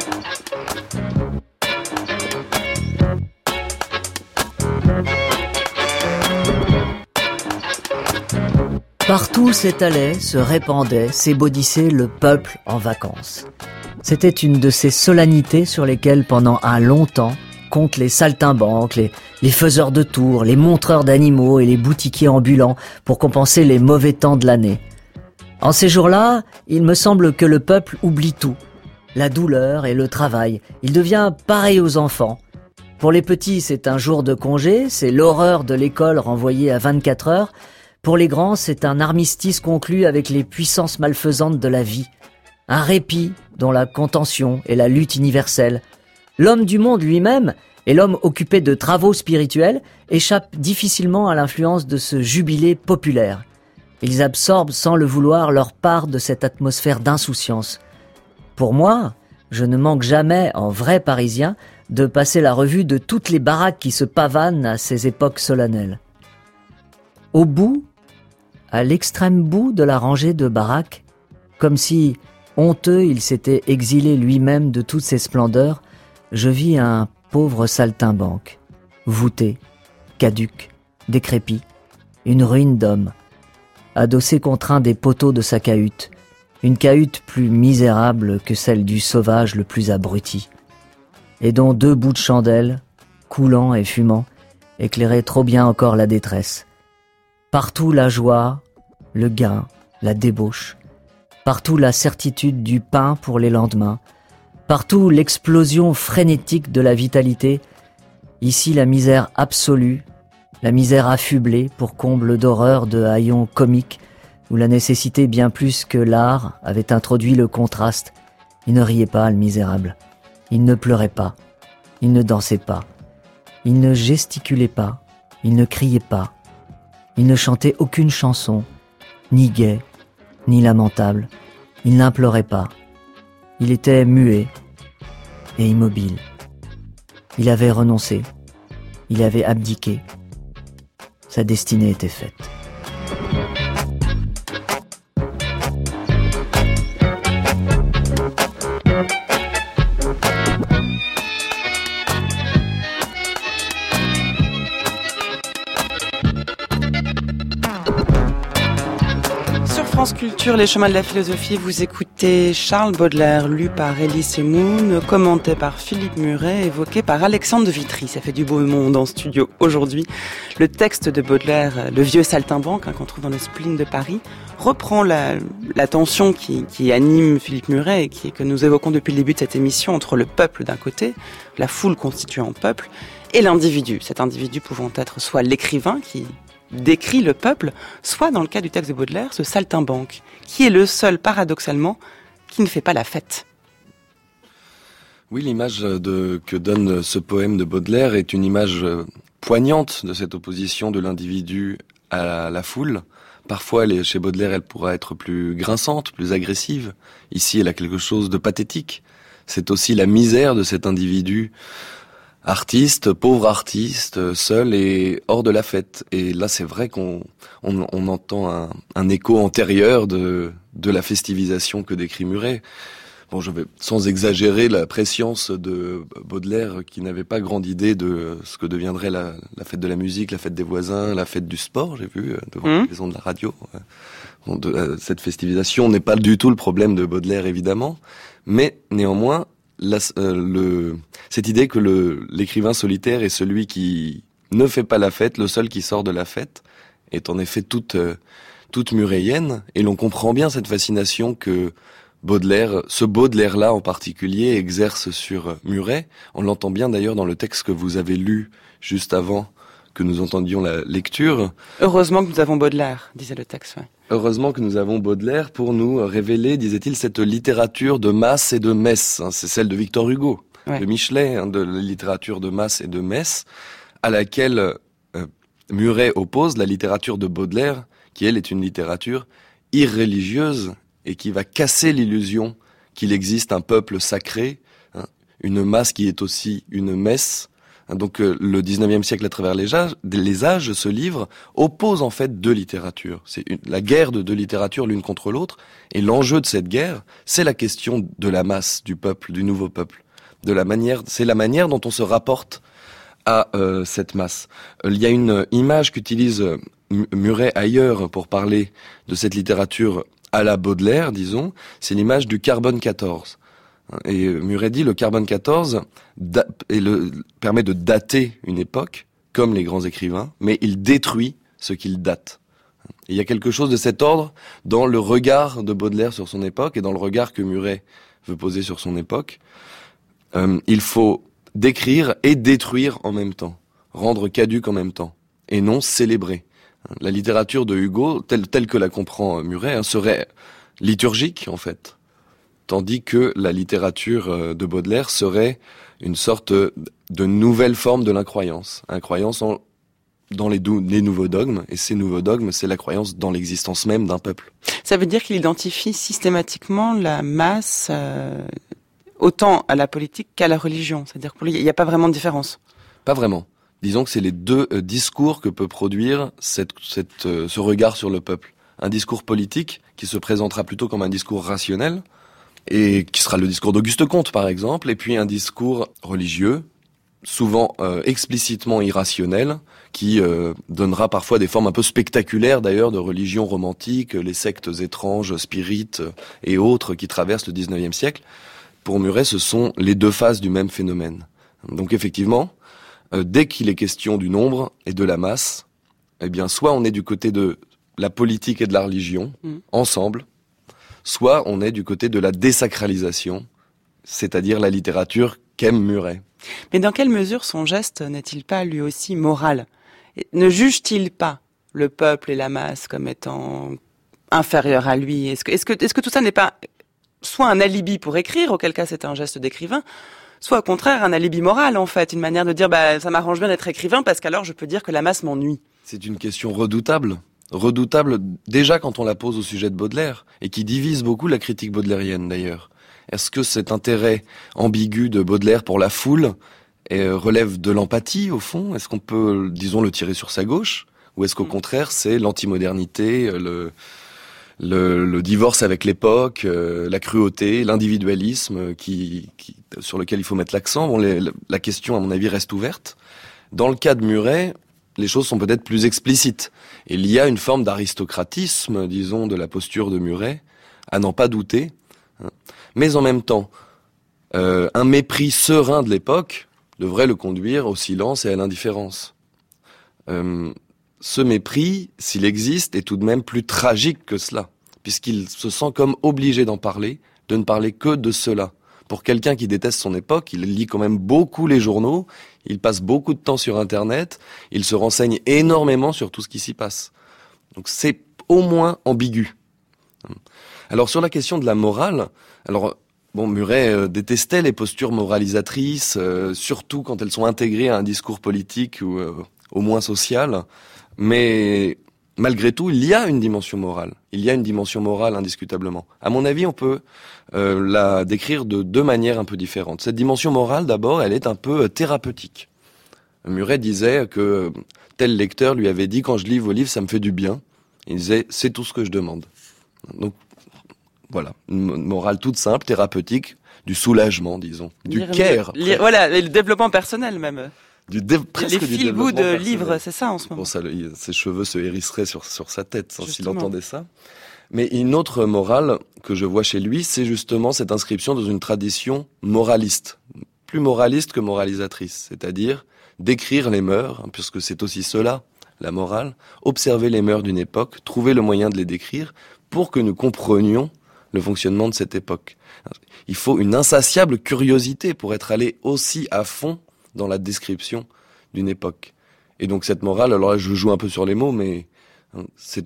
Partout s'étalait, se répandait, s'ébaudissait le peuple en vacances. C'était une de ces solennités sur lesquelles, pendant un long temps, comptent les saltimbanques, les faiseurs de tours, les montreurs d'animaux et les boutiquiers ambulants pour compenser les mauvais temps de l'année. En ces jours-là, il me semble que le peuple oublie tout. La douleur et le travail. Il devient pareil aux enfants. Pour les petits, c'est un jour de congé, c'est l'horreur de l'école renvoyée à 24 heures. Pour les grands, c'est un armistice conclu avec les puissances malfaisantes de la vie. Un répit dont la contention et la lutte universelle. L'homme du monde lui-même, et l'homme occupé de travaux spirituels, échappent difficilement à l'influence de ce jubilé populaire. Ils absorbent sans le vouloir leur part de cette atmosphère d'insouciance. Pour moi, je ne manque jamais, en vrai Parisien, de passer la revue de toutes les baraques qui se pavanent à ces époques solennelles. Au bout, à l'extrême bout de la rangée de baraques, comme si, honteux, il s'était exilé lui-même de toutes ses splendeurs, je vis un pauvre saltimbanque, voûté, caduc, décrépit, une ruine d'homme, adossé contre un des poteaux de sa cahute, une cahute plus misérable que celle du sauvage le plus abruti, et dont 2 bouts de chandelle, coulants et fumants, éclairaient trop bien encore la détresse. Partout la joie, le gain, la débauche, partout la certitude du pain pour les lendemains, partout l'explosion frénétique de la vitalité, ici la misère absolue, la misère affublée pour comble d'horreur de haillons comiques, où la nécessité bien plus que l'art avait introduit le contraste. Il ne riait pas, le misérable. Il ne pleurait pas. Il ne dansait pas. Il ne gesticulait pas. Il ne criait pas. Il ne chantait aucune chanson, ni gaie, ni lamentable. Il n'implorait pas. Il était muet et immobile. Il avait renoncé. Il avait abdiqué. Sa destinée était faite. France Culture, les chemins de la philosophie, vous écoutez Charles Baudelaire, lu par Elie Semoun, commenté par Philippe Muret, évoqué par Alexandre de Vitry. Ça fait du beau monde en studio aujourd'hui. Le texte de Baudelaire, Le vieux saltimbanque, qu'on trouve dans le spleen de Paris, reprend la tension qui anime Philippe Muret et que nous évoquons depuis le début de cette émission entre le peuple d'un côté, la foule constituée en peuple, et l'individu. Cet individu pouvant être soit l'écrivain qui décrit le peuple, soit, dans le cas du texte de Baudelaire, ce saltimbanque, qui est le seul, paradoxalement, qui ne fait pas la fête. Oui, l'image que donne ce poème de Baudelaire est une image poignante de cette opposition de l'individu à la foule. Parfois, chez Baudelaire, elle pourra être plus grinçante, plus agressive. Ici, elle a quelque chose de pathétique. C'est aussi la misère de cet individu artiste, pauvre artiste, seul et hors de la fête. Et là, c'est vrai qu'on entend un écho antérieur de la festivisation que décrit Muret. Bon, je vais sans exagérer la prescience de Baudelaire, qui n'avait pas grande idée de ce que deviendrait la fête de la musique, la fête des voisins, la fête du sport, j'ai vu devant les ondes de la radio. Bon, cette festivisation n'est pas du tout le problème de Baudelaire, évidemment, mais néanmoins, cette idée que l'écrivain solitaire est celui qui ne fait pas la fête, le seul qui sort de la fête, est en effet toute muréienne, et l'on comprend bien cette fascination que Baudelaire, ce Baudelaire-là en particulier, exerce sur Muret. On l'entend bien d'ailleurs dans le texte que vous avez lu juste avant que nous entendions la lecture. Heureusement que nous avons Baudelaire, disait le texte. Ouais. Heureusement que nous avons Baudelaire pour nous révéler, disait-il, cette littérature de masse et de messe. C'est celle de Victor Hugo, de Michelet, de la littérature de masse et de messe, à laquelle Muret oppose la littérature de Baudelaire, qui elle est une littérature irreligieuse et qui va casser l'illusion qu'il existe un peuple sacré, une masse qui est aussi une messe. Donc le 19e siècle à travers les âges, ce livre oppose en fait deux littératures. C'est la guerre de deux littératures l'une contre l'autre, et l'enjeu de cette guerre, c'est la question de la masse, du peuple, du nouveau peuple. C'est la manière dont on se rapporte à cette masse. Il y a une image qu'utilise Muret ailleurs pour parler de cette littérature à la Baudelaire, disons, c'est l'image du carbone 14. Et Muret dit le carbone 14 permet de dater une époque, comme les grands écrivains, mais il détruit ce qu'il date. Et il y a quelque chose de cet ordre dans le regard de Baudelaire sur son époque et dans le regard que Muret veut poser sur son époque. Il faut décrire et détruire en même temps, rendre caduque en même temps, et non célébrer. La littérature de Hugo, telle que la comprend Muret, serait liturgique en fait, tandis que la littérature de Baudelaire serait une sorte de nouvelle forme de l'incroyance, incroyance dans les nouveaux dogmes, et ces nouveaux dogmes, c'est la croyance dans l'existence même d'un peuple. Ça veut dire qu'il identifie systématiquement la masse autant à la politique qu'à la religion, c'est-à-dire qu'il n'y a pas vraiment de différence. Pas vraiment. Disons que c'est les deux discours que peut produire ce regard sur le peuple. Un discours politique qui se présentera plutôt comme un discours rationnel, et qui sera le discours d'Auguste Comte par exemple, et puis un discours religieux, souvent explicitement irrationnel, qui donnera parfois des formes un peu spectaculaires d'ailleurs de religion romantique, les sectes étranges, spirites et autres qui traversent le 19e siècle. Pour Muret, ce sont les deux faces du même phénomène. Donc effectivement, dès qu'il est question du nombre et de la masse, eh bien, soit on est du côté de la politique et de la religion, ensemble, soit on est du côté de la désacralisation, c'est-à-dire la littérature qu'aime Muret. Mais dans quelle mesure son geste n'est-il pas lui aussi moral ? Ne juge-t-il pas le peuple et la masse comme étant inférieurs à lui ? Est-ce que tout ça n'est pas soit un alibi pour écrire, auquel cas c'est un geste d'écrivain, soit au contraire un alibi moral en fait, une manière de dire ça m'arrange bien d'être écrivain parce qu'alors je peux dire que la masse m'ennuie. C'est une question redoutable déjà quand on la pose au sujet de Baudelaire, et qui divise beaucoup la critique baudelairienne d'ailleurs. Est-ce que cet intérêt ambigu de Baudelaire pour la foule relève de l'empathie au fond ? Est-ce qu'on peut, disons, le tirer sur sa gauche ? Ou est-ce qu'au contraire c'est l'antimodernité, le divorce avec l'époque, la cruauté, l'individualisme sur lequel il faut mettre l'accent. Bon, la question, à mon avis, reste ouverte. Dans le cas de Muret, les choses sont peut-être plus explicites. Il y a une forme d'aristocratisme, disons, de la posture de Muret, à n'en pas douter. Mais en même temps, un mépris serein de l'époque devrait le conduire au silence et à l'indifférence. Ce mépris, s'il existe, est tout de même plus tragique que cela, puisqu'il se sent comme obligé d'en parler, de ne parler que de cela. Pour quelqu'un qui déteste son époque, il lit quand même beaucoup les journaux, il passe beaucoup de temps sur Internet, il se renseigne énormément sur tout ce qui s'y passe. Donc c'est au moins ambigu. Alors sur la question de la morale, Muret détestait les postures moralisatrices, surtout quand elles sont intégrées à un discours politique ou au moins social, mais malgré tout, il y a une dimension morale. Il y a une dimension morale indiscutablement. À mon avis, on peut la décrire de deux manières un peu différentes. Cette dimension morale, d'abord, elle est un peu thérapeutique. Muret disait que tel lecteur lui avait dit « Quand je lis vos livres, ça me fait du bien ». Il disait « C'est tout ce que je demande ». Donc, voilà, une morale toute simple, thérapeutique, du soulagement, disons, du care. Voilà, et le développement personnel même. Presque les feel-good de livres, c'est ça en ce moment. Bon, ses cheveux se hérisseraient sur sa tête s'il entendait ça. Mais une autre morale que je vois chez lui, c'est justement cette inscription dans une tradition moraliste. Plus moraliste que moralisatrice. C'est-à-dire décrire les mœurs, puisque c'est aussi cela, la morale, observer les mœurs d'une époque, trouver le moyen de les décrire pour que nous comprenions le fonctionnement de cette époque. Il faut une insatiable curiosité pour être allé aussi à fond dans la description d'une époque. Et donc cette morale, alors là je joue un peu sur les mots, mais c'est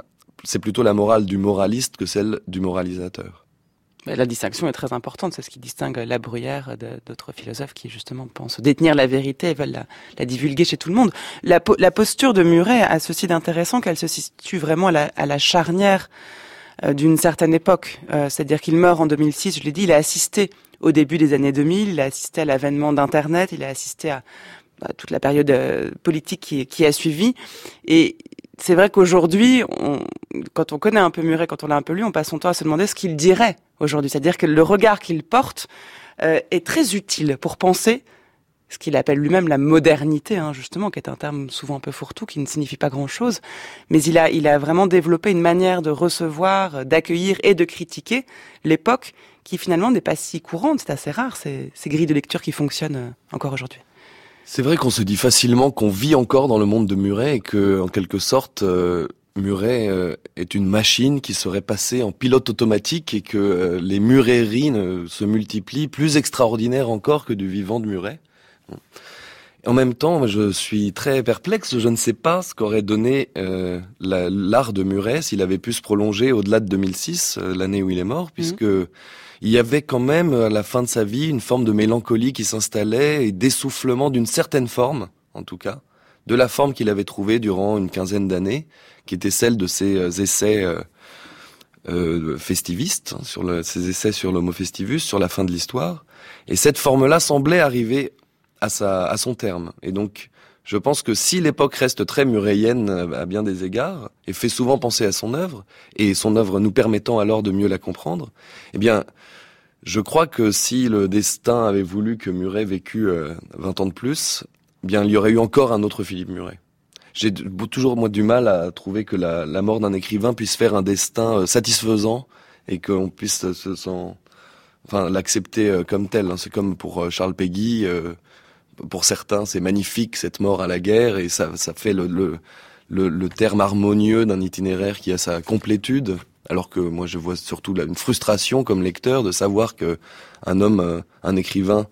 plutôt la morale du moraliste que celle du moralisateur. La distinction est très importante, c'est ce qui distingue La Bruyère d'autres philosophes qui justement pensent détenir la vérité et veulent la divulguer chez tout le monde. La posture de Muret a ceci d'intéressant qu'elle se situe vraiment à la charnière d'une certaine époque. C'est-à-dire qu'il meurt en 2006, je l'ai dit, il a assisté au début des années 2000, il a assisté à l'avènement d'Internet, il a assisté à toute la période politique qui a suivi. Et c'est vrai qu'aujourd'hui, quand on connaît un peu Muret, quand on l'a un peu lu, on passe son temps à se demander ce qu'il dirait aujourd'hui. C'est-à-dire que le regard qu'il porte est très utile pour penser ce qu'il appelle lui-même la modernité, justement, qui est un terme souvent un peu fourre-tout, qui ne signifie pas grand-chose. Mais il a vraiment développé une manière de recevoir, d'accueillir et de critiquer l'époque qui finalement n'est pas si courante. C'est assez rare, ces grilles de lecture qui fonctionnent encore aujourd'hui. C'est vrai qu'on se dit facilement qu'on vit encore dans le monde de Muret et que, en quelque sorte, Muret est une machine qui serait passée en pilote automatique et que les mureries se multiplient, plus extraordinaires encore que du vivant de Muret. En même temps, je suis très perplexe. Je ne sais pas ce qu'aurait donné l'art de Muret s'il avait pu se prolonger au-delà de 2006, l'année où il est mort, puisque il y avait quand même, à la fin de sa vie, une forme de mélancolie qui s'installait et d'essoufflement d'une certaine forme, en tout cas, de la forme qu'il avait trouvée durant une quinzaine d'années, qui était celle de ses essais festivistes, ses essais sur l'homo festivus, sur la fin de l'histoire. Et cette forme-là semblait arriver à son terme. Et donc, je pense que si l'époque reste très muréienne à bien des égards, et fait souvent penser à son œuvre, et son œuvre nous permettant alors de mieux la comprendre, eh bien, je crois que si le destin avait voulu que Muret vécût 20 ans de plus, eh bien, il y aurait eu encore un autre Philippe Muret. J'ai toujours, moi, du mal à trouver que la mort d'un écrivain puisse faire un destin satisfaisant, et qu'on puisse l'accepter comme tel. C'est comme pour Charles Péguy, pour certains, c'est magnifique, cette mort à la guerre, et ça fait le terme harmonieux d'un itinéraire qui a sa complétude, alors que moi je vois surtout une frustration comme lecteur de savoir que un écrivain,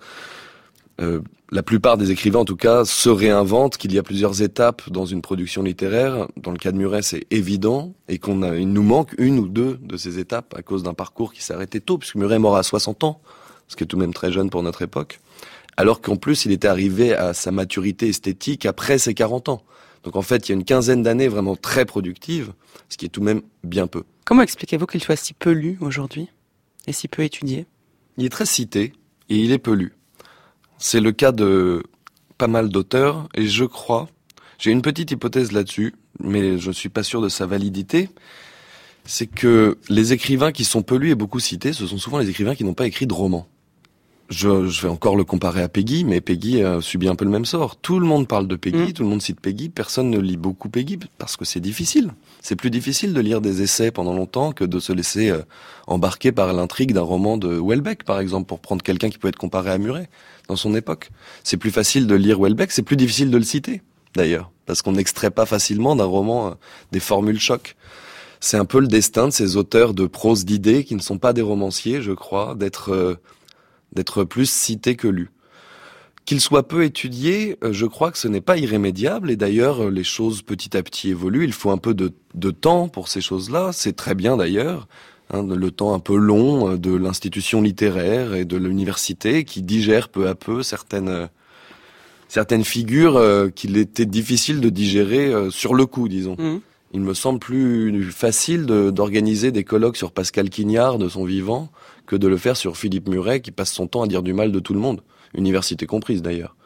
la plupart des écrivains en tout cas, se réinventent, qu'il y a plusieurs étapes dans une production littéraire. Dans le cas de Muret, c'est évident, et il nous manque une ou deux de ces étapes à cause d'un parcours qui s'est arrêté tôt, puisque Muret est mort à 60 ans, ce qui est tout de même très jeune pour notre époque. Alors qu'en plus, il était arrivé à sa maturité esthétique après ses 40 ans. Donc en fait, il y a une quinzaine d'années vraiment très productives, ce qui est tout de même bien peu. Comment expliquez-vous qu'il soit si peu lu aujourd'hui et si peu étudié ? Il est très cité et il est peu lu. C'est le cas de pas mal d'auteurs et je crois, j'ai une petite hypothèse là-dessus, mais je ne suis pas sûr de sa validité, c'est que les écrivains qui sont peu lus et beaucoup cités, ce sont souvent les écrivains qui n'ont pas écrit de romans. Je vais encore le comparer à Peggy, mais Peggy subit un peu le même sort. Tout le monde parle de Peggy, tout le monde cite Peggy, personne ne lit beaucoup Peggy parce que c'est difficile. C'est plus difficile de lire des essais pendant longtemps que de se laisser embarquer par l'intrigue d'un roman de Houellebecq, par exemple, pour prendre quelqu'un qui peut être comparé à Muret dans son époque. C'est plus facile de lire Houellebecq, c'est plus difficile de le citer, d'ailleurs, parce qu'on n'extrait pas facilement d'un roman des formules chocs. C'est un peu le destin de ces auteurs de prose d'idées qui ne sont pas des romanciers, je crois, d'être plus cités que lus. Qu'il soit peu étudié, je crois que ce n'est pas irrémédiable, et d'ailleurs, les choses petit à petit évoluent, il faut un peu de temps pour ces choses-là, c'est très bien d'ailleurs, le temps un peu long de l'institution littéraire et de l'université qui digère peu à peu certaines figures qu'il était difficile de digérer sur le coup, disons. Il me semble plus facile d'organiser des colloques sur Pascal Quignard de son vivant que de le faire sur Philippe Muret qui passe son temps à dire du mal de tout le monde, université comprise d'ailleurs.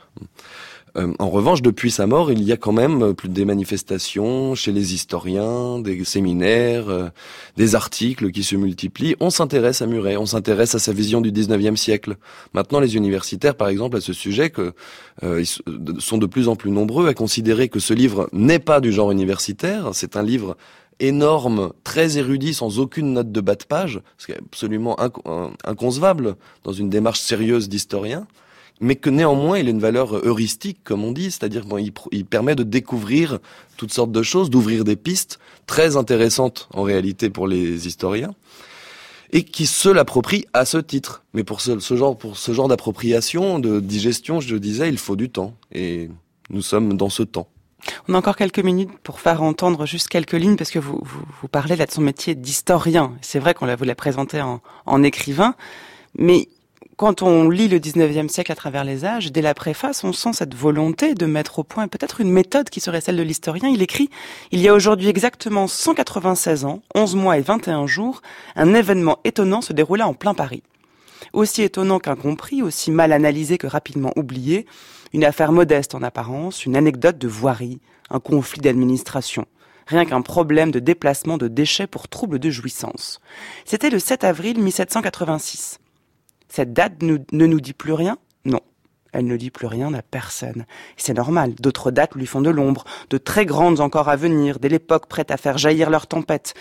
En revanche, depuis sa mort, il y a quand même des manifestations chez les historiens, des séminaires, des articles qui se multiplient. On s'intéresse à Muret, on s'intéresse à sa vision du 19e siècle. Maintenant, les universitaires, par exemple, à ce sujet, ils sont de plus en plus nombreux à considérer que ce livre n'est pas du genre universitaire, c'est un livre énorme, très érudit, sans aucune note de bas de page, ce qui est absolument inconcevable dans une démarche sérieuse d'historien, mais que néanmoins il a une valeur heuristique, comme on dit, c'est-à-dire il permet de découvrir toutes sortes de choses, d'ouvrir des pistes très intéressantes en réalité pour les historiens, et qui se l'approprient à ce titre. Mais pour ce genre d'appropriation, de digestion, je disais, il faut du temps, et nous sommes dans ce temps. On a encore quelques minutes pour faire entendre juste quelques lignes, parce que vous parlez là de son métier d'historien. C'est vrai qu'on vous l'a présenté en écrivain, mais quand on lit le 19e siècle à travers les âges, dès la préface, on sent cette volonté de mettre au point peut-être une méthode qui serait celle de l'historien. Il écrit « Il y a aujourd'hui exactement 196 ans, 11 mois et 21 jours, un événement étonnant se déroula en plein Paris. Aussi étonnant qu'incompris, aussi mal analysé que rapidement oublié, une affaire modeste en apparence, une anecdote de voirie, un conflit d'administration. Rien qu'un problème de déplacement de déchets pour trouble de jouissance. C'était le 7 avril 1786. Cette date ne nous dit plus rien ? Non, elle ne dit plus rien à personne. Et c'est normal, d'autres dates lui font de l'ombre, de très grandes encore à venir, dès l'époque prête à faire jaillir leur tempête.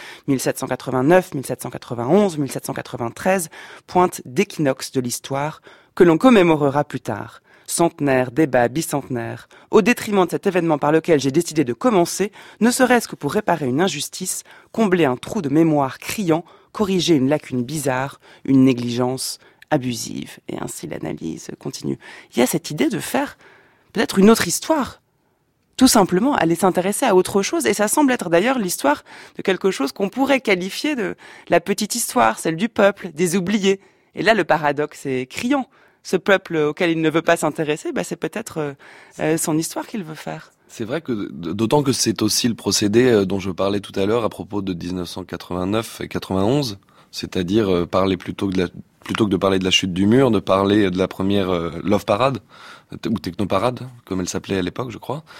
1789, 1791, 1793, pointe d'équinoxe de l'histoire, que l'on commémorera plus tard. Centenaire, débat, bicentenaire, au détriment de cet événement par lequel j'ai décidé de commencer, ne serait-ce que pour réparer une injustice, combler un trou de mémoire criant, corriger une lacune bizarre, une négligence abusive. Et ainsi l'analyse continue. Il y a cette idée de faire peut-être une autre histoire. Tout simplement, aller s'intéresser à autre chose. Et ça semble être d'ailleurs l'histoire de quelque chose qu'on pourrait qualifier de la petite histoire, celle du peuple, des oubliés. Et là, le paradoxe est criant. Ce peuple auquel il ne veut pas s'intéresser, c'est peut-être son histoire qu'il veut faire. C'est vrai que, d'autant que c'est aussi le procédé dont je parlais tout à l'heure à propos de 1989 et 91, c'est-à-dire parler plutôt que de parler de la chute du mur, de parler de la première Love Parade, ou Technoparade, comme elle s'appelait à l'époque, je crois.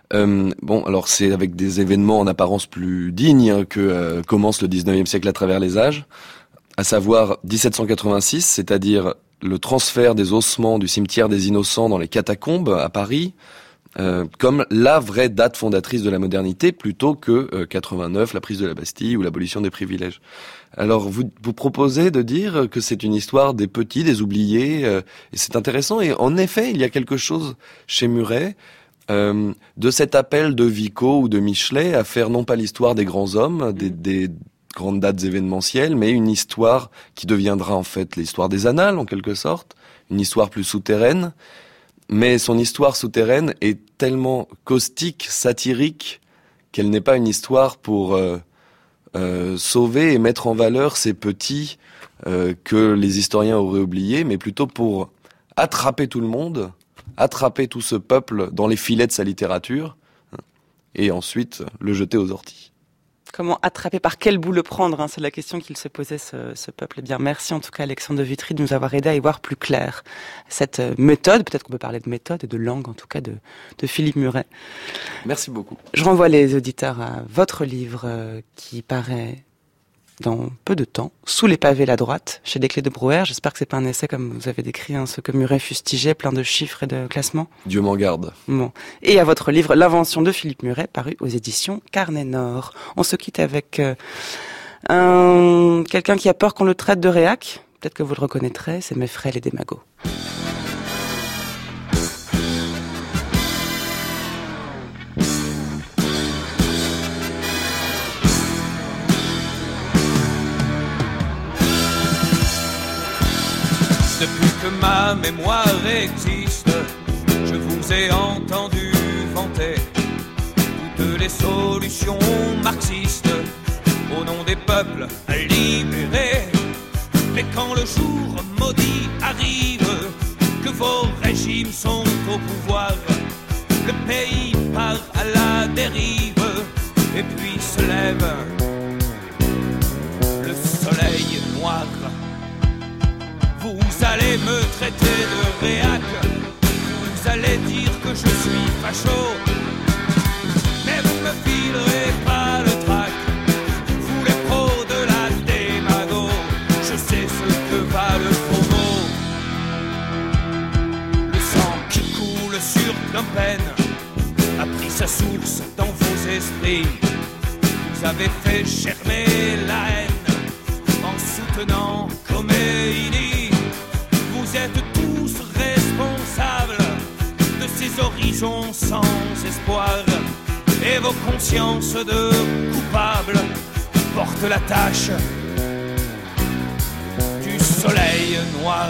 Alors c'est avec des événements en apparence plus dignes que commence le 19e siècle à travers les âges, à savoir 1786, c'est-à-dire le transfert des ossements du cimetière des Innocents dans les catacombes à Paris, comme la vraie date fondatrice de la modernité, plutôt que 89, la prise de la Bastille ou l'abolition des privilèges. Alors vous proposez de dire que c'est une histoire des petits, des oubliés, et c'est intéressant. Et en effet, il y a quelque chose chez Muret de cet appel de Vico ou de Michelet à faire non pas l'histoire des grands hommes, des grandes dates événementielles, mais une histoire qui deviendra en fait l'histoire des annales en quelque sorte, une histoire plus souterraine. Mais son histoire souterraine est tellement caustique, satirique, qu'elle n'est pas une histoire pour sauver et mettre en valeur ces petits que les historiens auraient oubliés, mais plutôt pour attraper tout le monde, attraper tout ce peuple dans les filets de sa littérature, et ensuite le jeter aux orties. Comment attraper, par quel bout le prendre, c'est la question qu'il se posait ce peuple. Eh bien, merci en tout cas Alexandre de Vitry de nous avoir aidé à y voir plus clair cette méthode, peut-être qu'on peut parler de méthode et de langue en tout cas de Philippe Muret. Merci beaucoup. Je renvoie les auditeurs à votre livre qui paraît dans peu de temps, Sous les pavés la droite, chez Desclés de Brouwer. J'espère que c'est pas un essai comme vous avez décrit, ce que Muret fustigeait, plein de chiffres et de classements. Dieu m'en garde. Bon. Et à votre livre, L'invention de Philippe Muret, paru aux éditions Carnet Nord. On se quitte avec quelqu'un qui a peur qu'on le traite de réac. Peut-être que vous le reconnaîtrez, c'est Meffrel et Démago. Depuis que ma mémoire existe, je vous ai entendu vanter toutes les solutions marxistes au nom des peuples libérés. Mais quand le jour maudit arrive, que vos régimes sont au pouvoir, le pays part à la dérive, et puis se lève le soleil noir. Vous allez me traiter de réac, vous allez dire que je suis facho, mais vous me filerez pas le trac, vous les pros de la démago, je sais ce que va le faux mot. Le sang qui coule sur Phnom Penh a pris sa source dans vos esprits, vous avez fait germer la haine en soutenant Khomeini. Vous êtes tous responsables de ces horizons sans espoir, et vos consciences de coupables portent la tache du soleil noir.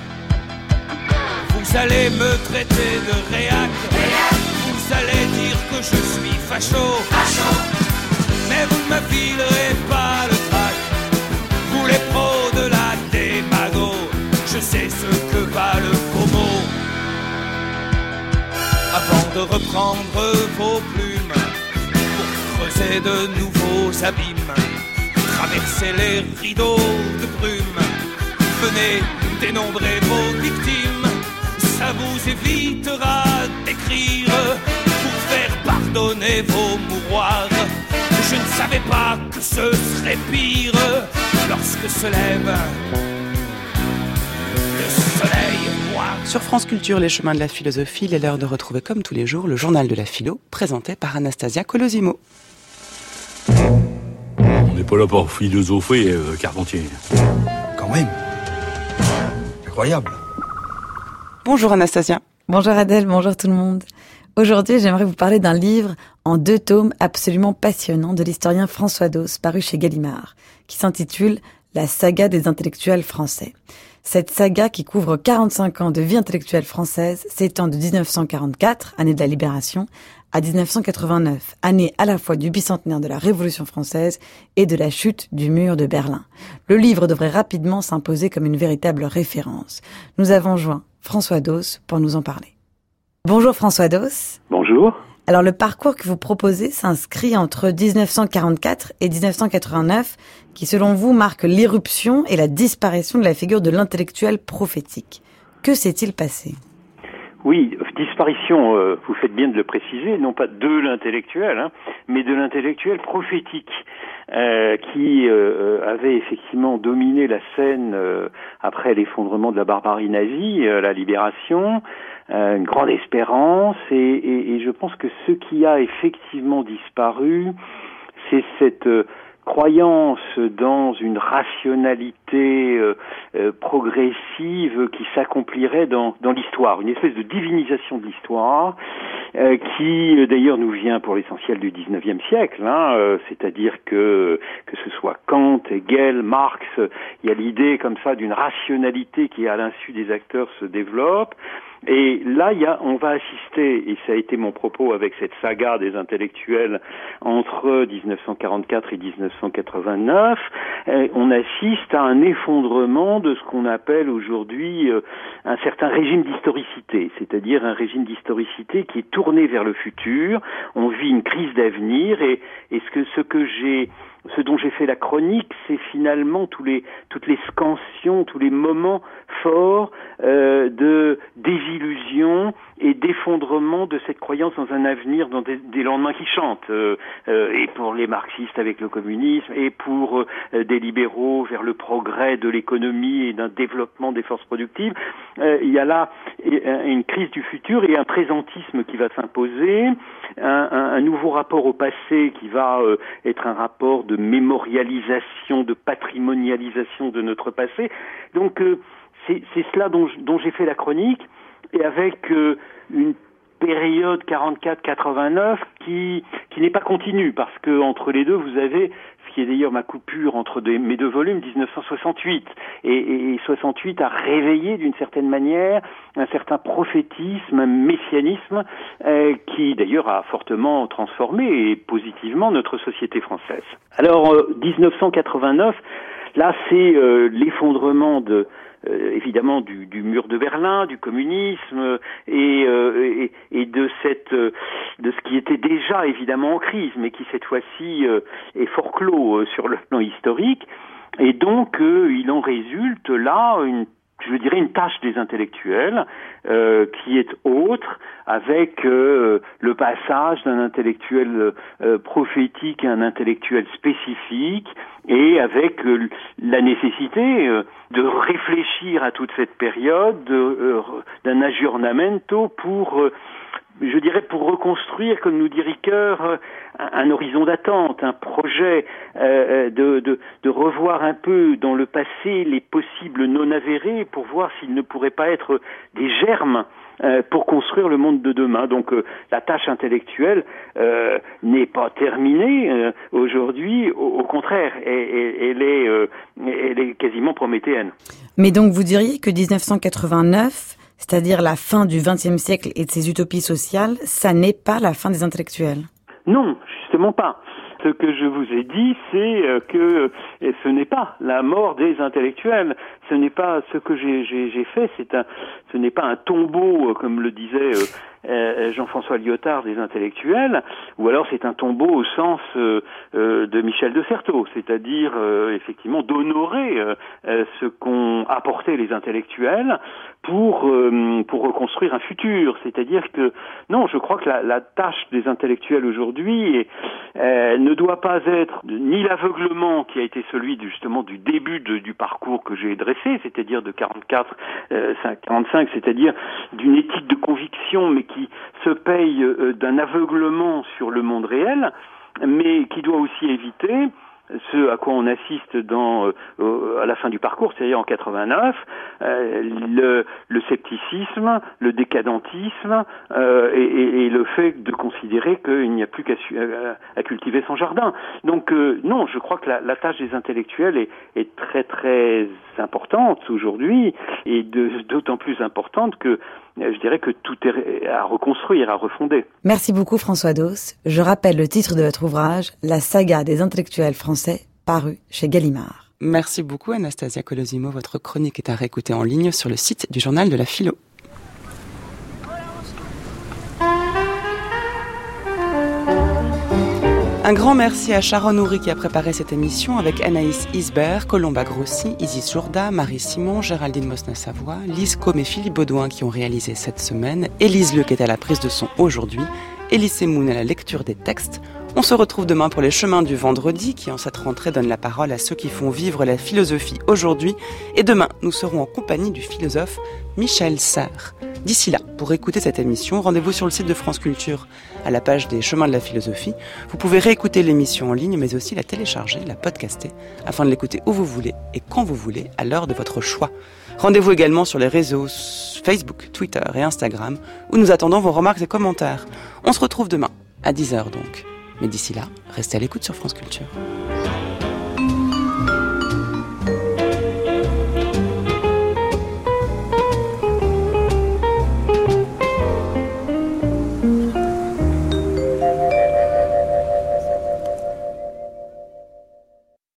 Vous allez me traiter de réac, vous allez dire que je suis facho, mais vous ne me filerez pas le trac, vous les pros de la démago, je sais ce que va le faux mot. Avant de reprendre vos plumes pour creuser de nouveaux abîmes, traverser les rideaux de brume, venez dénombrer vos victimes, ça vous évitera d'écrire pour faire pardonner vos mouroirs. Je ne savais pas que ce serait pire lorsque se lève Sur France Culture, les chemins de la philosophie, il est l'heure de retrouver comme tous les jours le journal de la philo, présenté par Anastasia Colosimo. On n'est pas là pour philosopher, Carpentier. Quand même. Incroyable. Bonjour Anastasia. Bonjour Adèle, bonjour tout le monde. Aujourd'hui, j'aimerais vous parler d'un livre en 2 tomes absolument passionnant de l'historien François Dos, paru chez Gallimard, qui s'intitule « La saga des intellectuels français ». Cette saga, qui couvre 45 ans de vie intellectuelle française, s'étend de 1944, année de la Libération, à 1989, année à la fois du bicentenaire de la Révolution française et de la chute du mur de Berlin. Le livre devrait rapidement s'imposer comme une véritable référence. Nous avons joint François Dos pour nous en parler. Bonjour François Dos. Bonjour. Alors le parcours que vous proposez s'inscrit entre 1944 et 1989, qui selon vous marque l'irruption et la disparition de la figure de l'intellectuel prophétique. Que s'est-il passé ? Oui, disparition, vous faites bien de le préciser, non pas de l'intellectuel, mais de l'intellectuel prophétique, qui avait effectivement dominé la scène après l'effondrement de la barbarie nazie, la libération, une grande espérance, et je pense que ce qui a effectivement disparu, c'est cette croyance dans une rationalité progressive qui s'accomplirait dans l'histoire, une espèce de divinisation de l'histoire qui d'ailleurs nous vient pour l'essentiel du 19e siècle, c'est-à-dire que ce soit Kant, Hegel, Marx, il y a l'idée comme ça d'une rationalité qui à l'insu des acteurs se développe. Et là, on va assister, et ça a été mon propos avec cette saga des intellectuels entre 1944 et 1989, on assiste à un effondrement de ce qu'on appelle aujourd'hui un certain régime d'historicité, c'est-à-dire un régime d'historicité qui est tourné vers le futur. On vit une crise d'avenir, et ce que j'ai ce dont j'ai fait la chronique, c'est finalement toutes les scansions, tous les moments forts de désillusion et d'effondrement de cette croyance dans un avenir, dans des lendemains qui chantent, et pour les marxistes avec le communisme, et pour des libéraux vers le progrès de l'économie et d'un développement des forces productives. Il y a là une crise du futur et un présentisme qui va s'imposer, un nouveau rapport au passé qui va être un rapport de mémorialisation, de patrimonialisation de notre passé. Donc c'est cela dont j'ai fait la chronique, et avec une période 44-89 qui n'est pas continue, parce que entre les deux vous avez ce qui est d'ailleurs ma coupure entre mes deux volumes, 1968 et 68 a réveillé d'une certaine manière un certain prophétisme, un messianisme qui d'ailleurs a fortement transformé et positivement notre société française. Alors 1989, là c'est l'effondrement évidemment du mur de Berlin, du communisme et de ce qui était déjà évidemment en crise, mais qui cette fois-ci est fort clos sur le plan historique. Et donc il en résulte là une tâche des intellectuels qui est autre, avec le passage d'un intellectuel prophétique à un intellectuel spécifique, et avec la nécessité de réfléchir à toute cette période, d'un aggiornamento pour reconstruire, comme nous dit Ricoeur, un horizon d'attente, un projet de revoir un peu dans le passé les possibles non avérés pour voir s'ils ne pourraient pas être des germes pour construire le monde de demain. Donc la tâche intellectuelle n'est pas terminée aujourd'hui, au contraire, elle est quasiment prométhéenne. Mais donc vous diriez que 1989, c'est-à-dire la fin du XXe siècle et de ses utopies sociales, ça n'est pas la fin des intellectuels? Non, justement pas. Ce que je vous ai dit, c'est que ce n'est pas la mort des intellectuels. Ce n'est pas ce que j'ai fait. Ce n'est pas un tombeau, comme le disait Jean-François Lyotard, des intellectuels, ou alors c'est un tombeau au sens de Michel de Certeau, c'est-à-dire effectivement d'honorer ce qu'ont apporté les intellectuels pour reconstruire un futur. C'est-à-dire que non, je crois que la tâche des intellectuels aujourd'hui ne doit pas être ni l'aveuglement qui a été celui justement du début du parcours que j'ai dressé, c'est-à-dire de 45, c'est-à-dire d'une éthique de conviction, mais qui se paye d'un aveuglement sur le monde réel, mais qui doit aussi éviter ce à quoi on assiste à la fin du parcours, c'est-à-dire en 89, le scepticisme, le décadentisme et le fait de considérer qu'il n'y a plus qu'à cultiver son jardin. Donc non, je crois que la tâche des intellectuels est très très importante aujourd'hui, et d'autant plus importante que je dirais que tout est à reconstruire, à refonder. Merci beaucoup François Dos. Je rappelle le titre de votre ouvrage, La saga des intellectuels français, paru chez Gallimard. Merci beaucoup Anastasia Colosimo. Votre chronique est à réécouter en ligne sur le site du Journal de la Philo. Un grand merci à Sharon Houry qui a préparé cette émission avec Anaïs Isbert, Colomba Grossi, Isis Jourda, Marie Simon, Géraldine Mosna-Savoie, Lise Combe et Philippe Baudouin qui ont réalisé cette semaine, Élise Le qui est à la prise de son aujourd'hui, Élise Semoun à la lecture des textes. On se retrouve demain pour les chemins du vendredi qui en cette rentrée donnent la parole à ceux qui font vivre la philosophie aujourd'hui. Et demain, nous serons en compagnie du philosophe Michel Serres. D'ici là, pour écouter cette émission, rendez-vous sur le site de France Culture, à la page des chemins de la philosophie. Vous pouvez réécouter l'émission en ligne, mais aussi la télécharger, la podcaster, afin de l'écouter où vous voulez et quand vous voulez, à l'heure de votre choix. Rendez-vous également sur les réseaux Facebook, Twitter et Instagram, où nous attendons vos remarques et commentaires. On se retrouve demain, à 10h donc. Mais d'ici là, restez à l'écoute sur France Culture.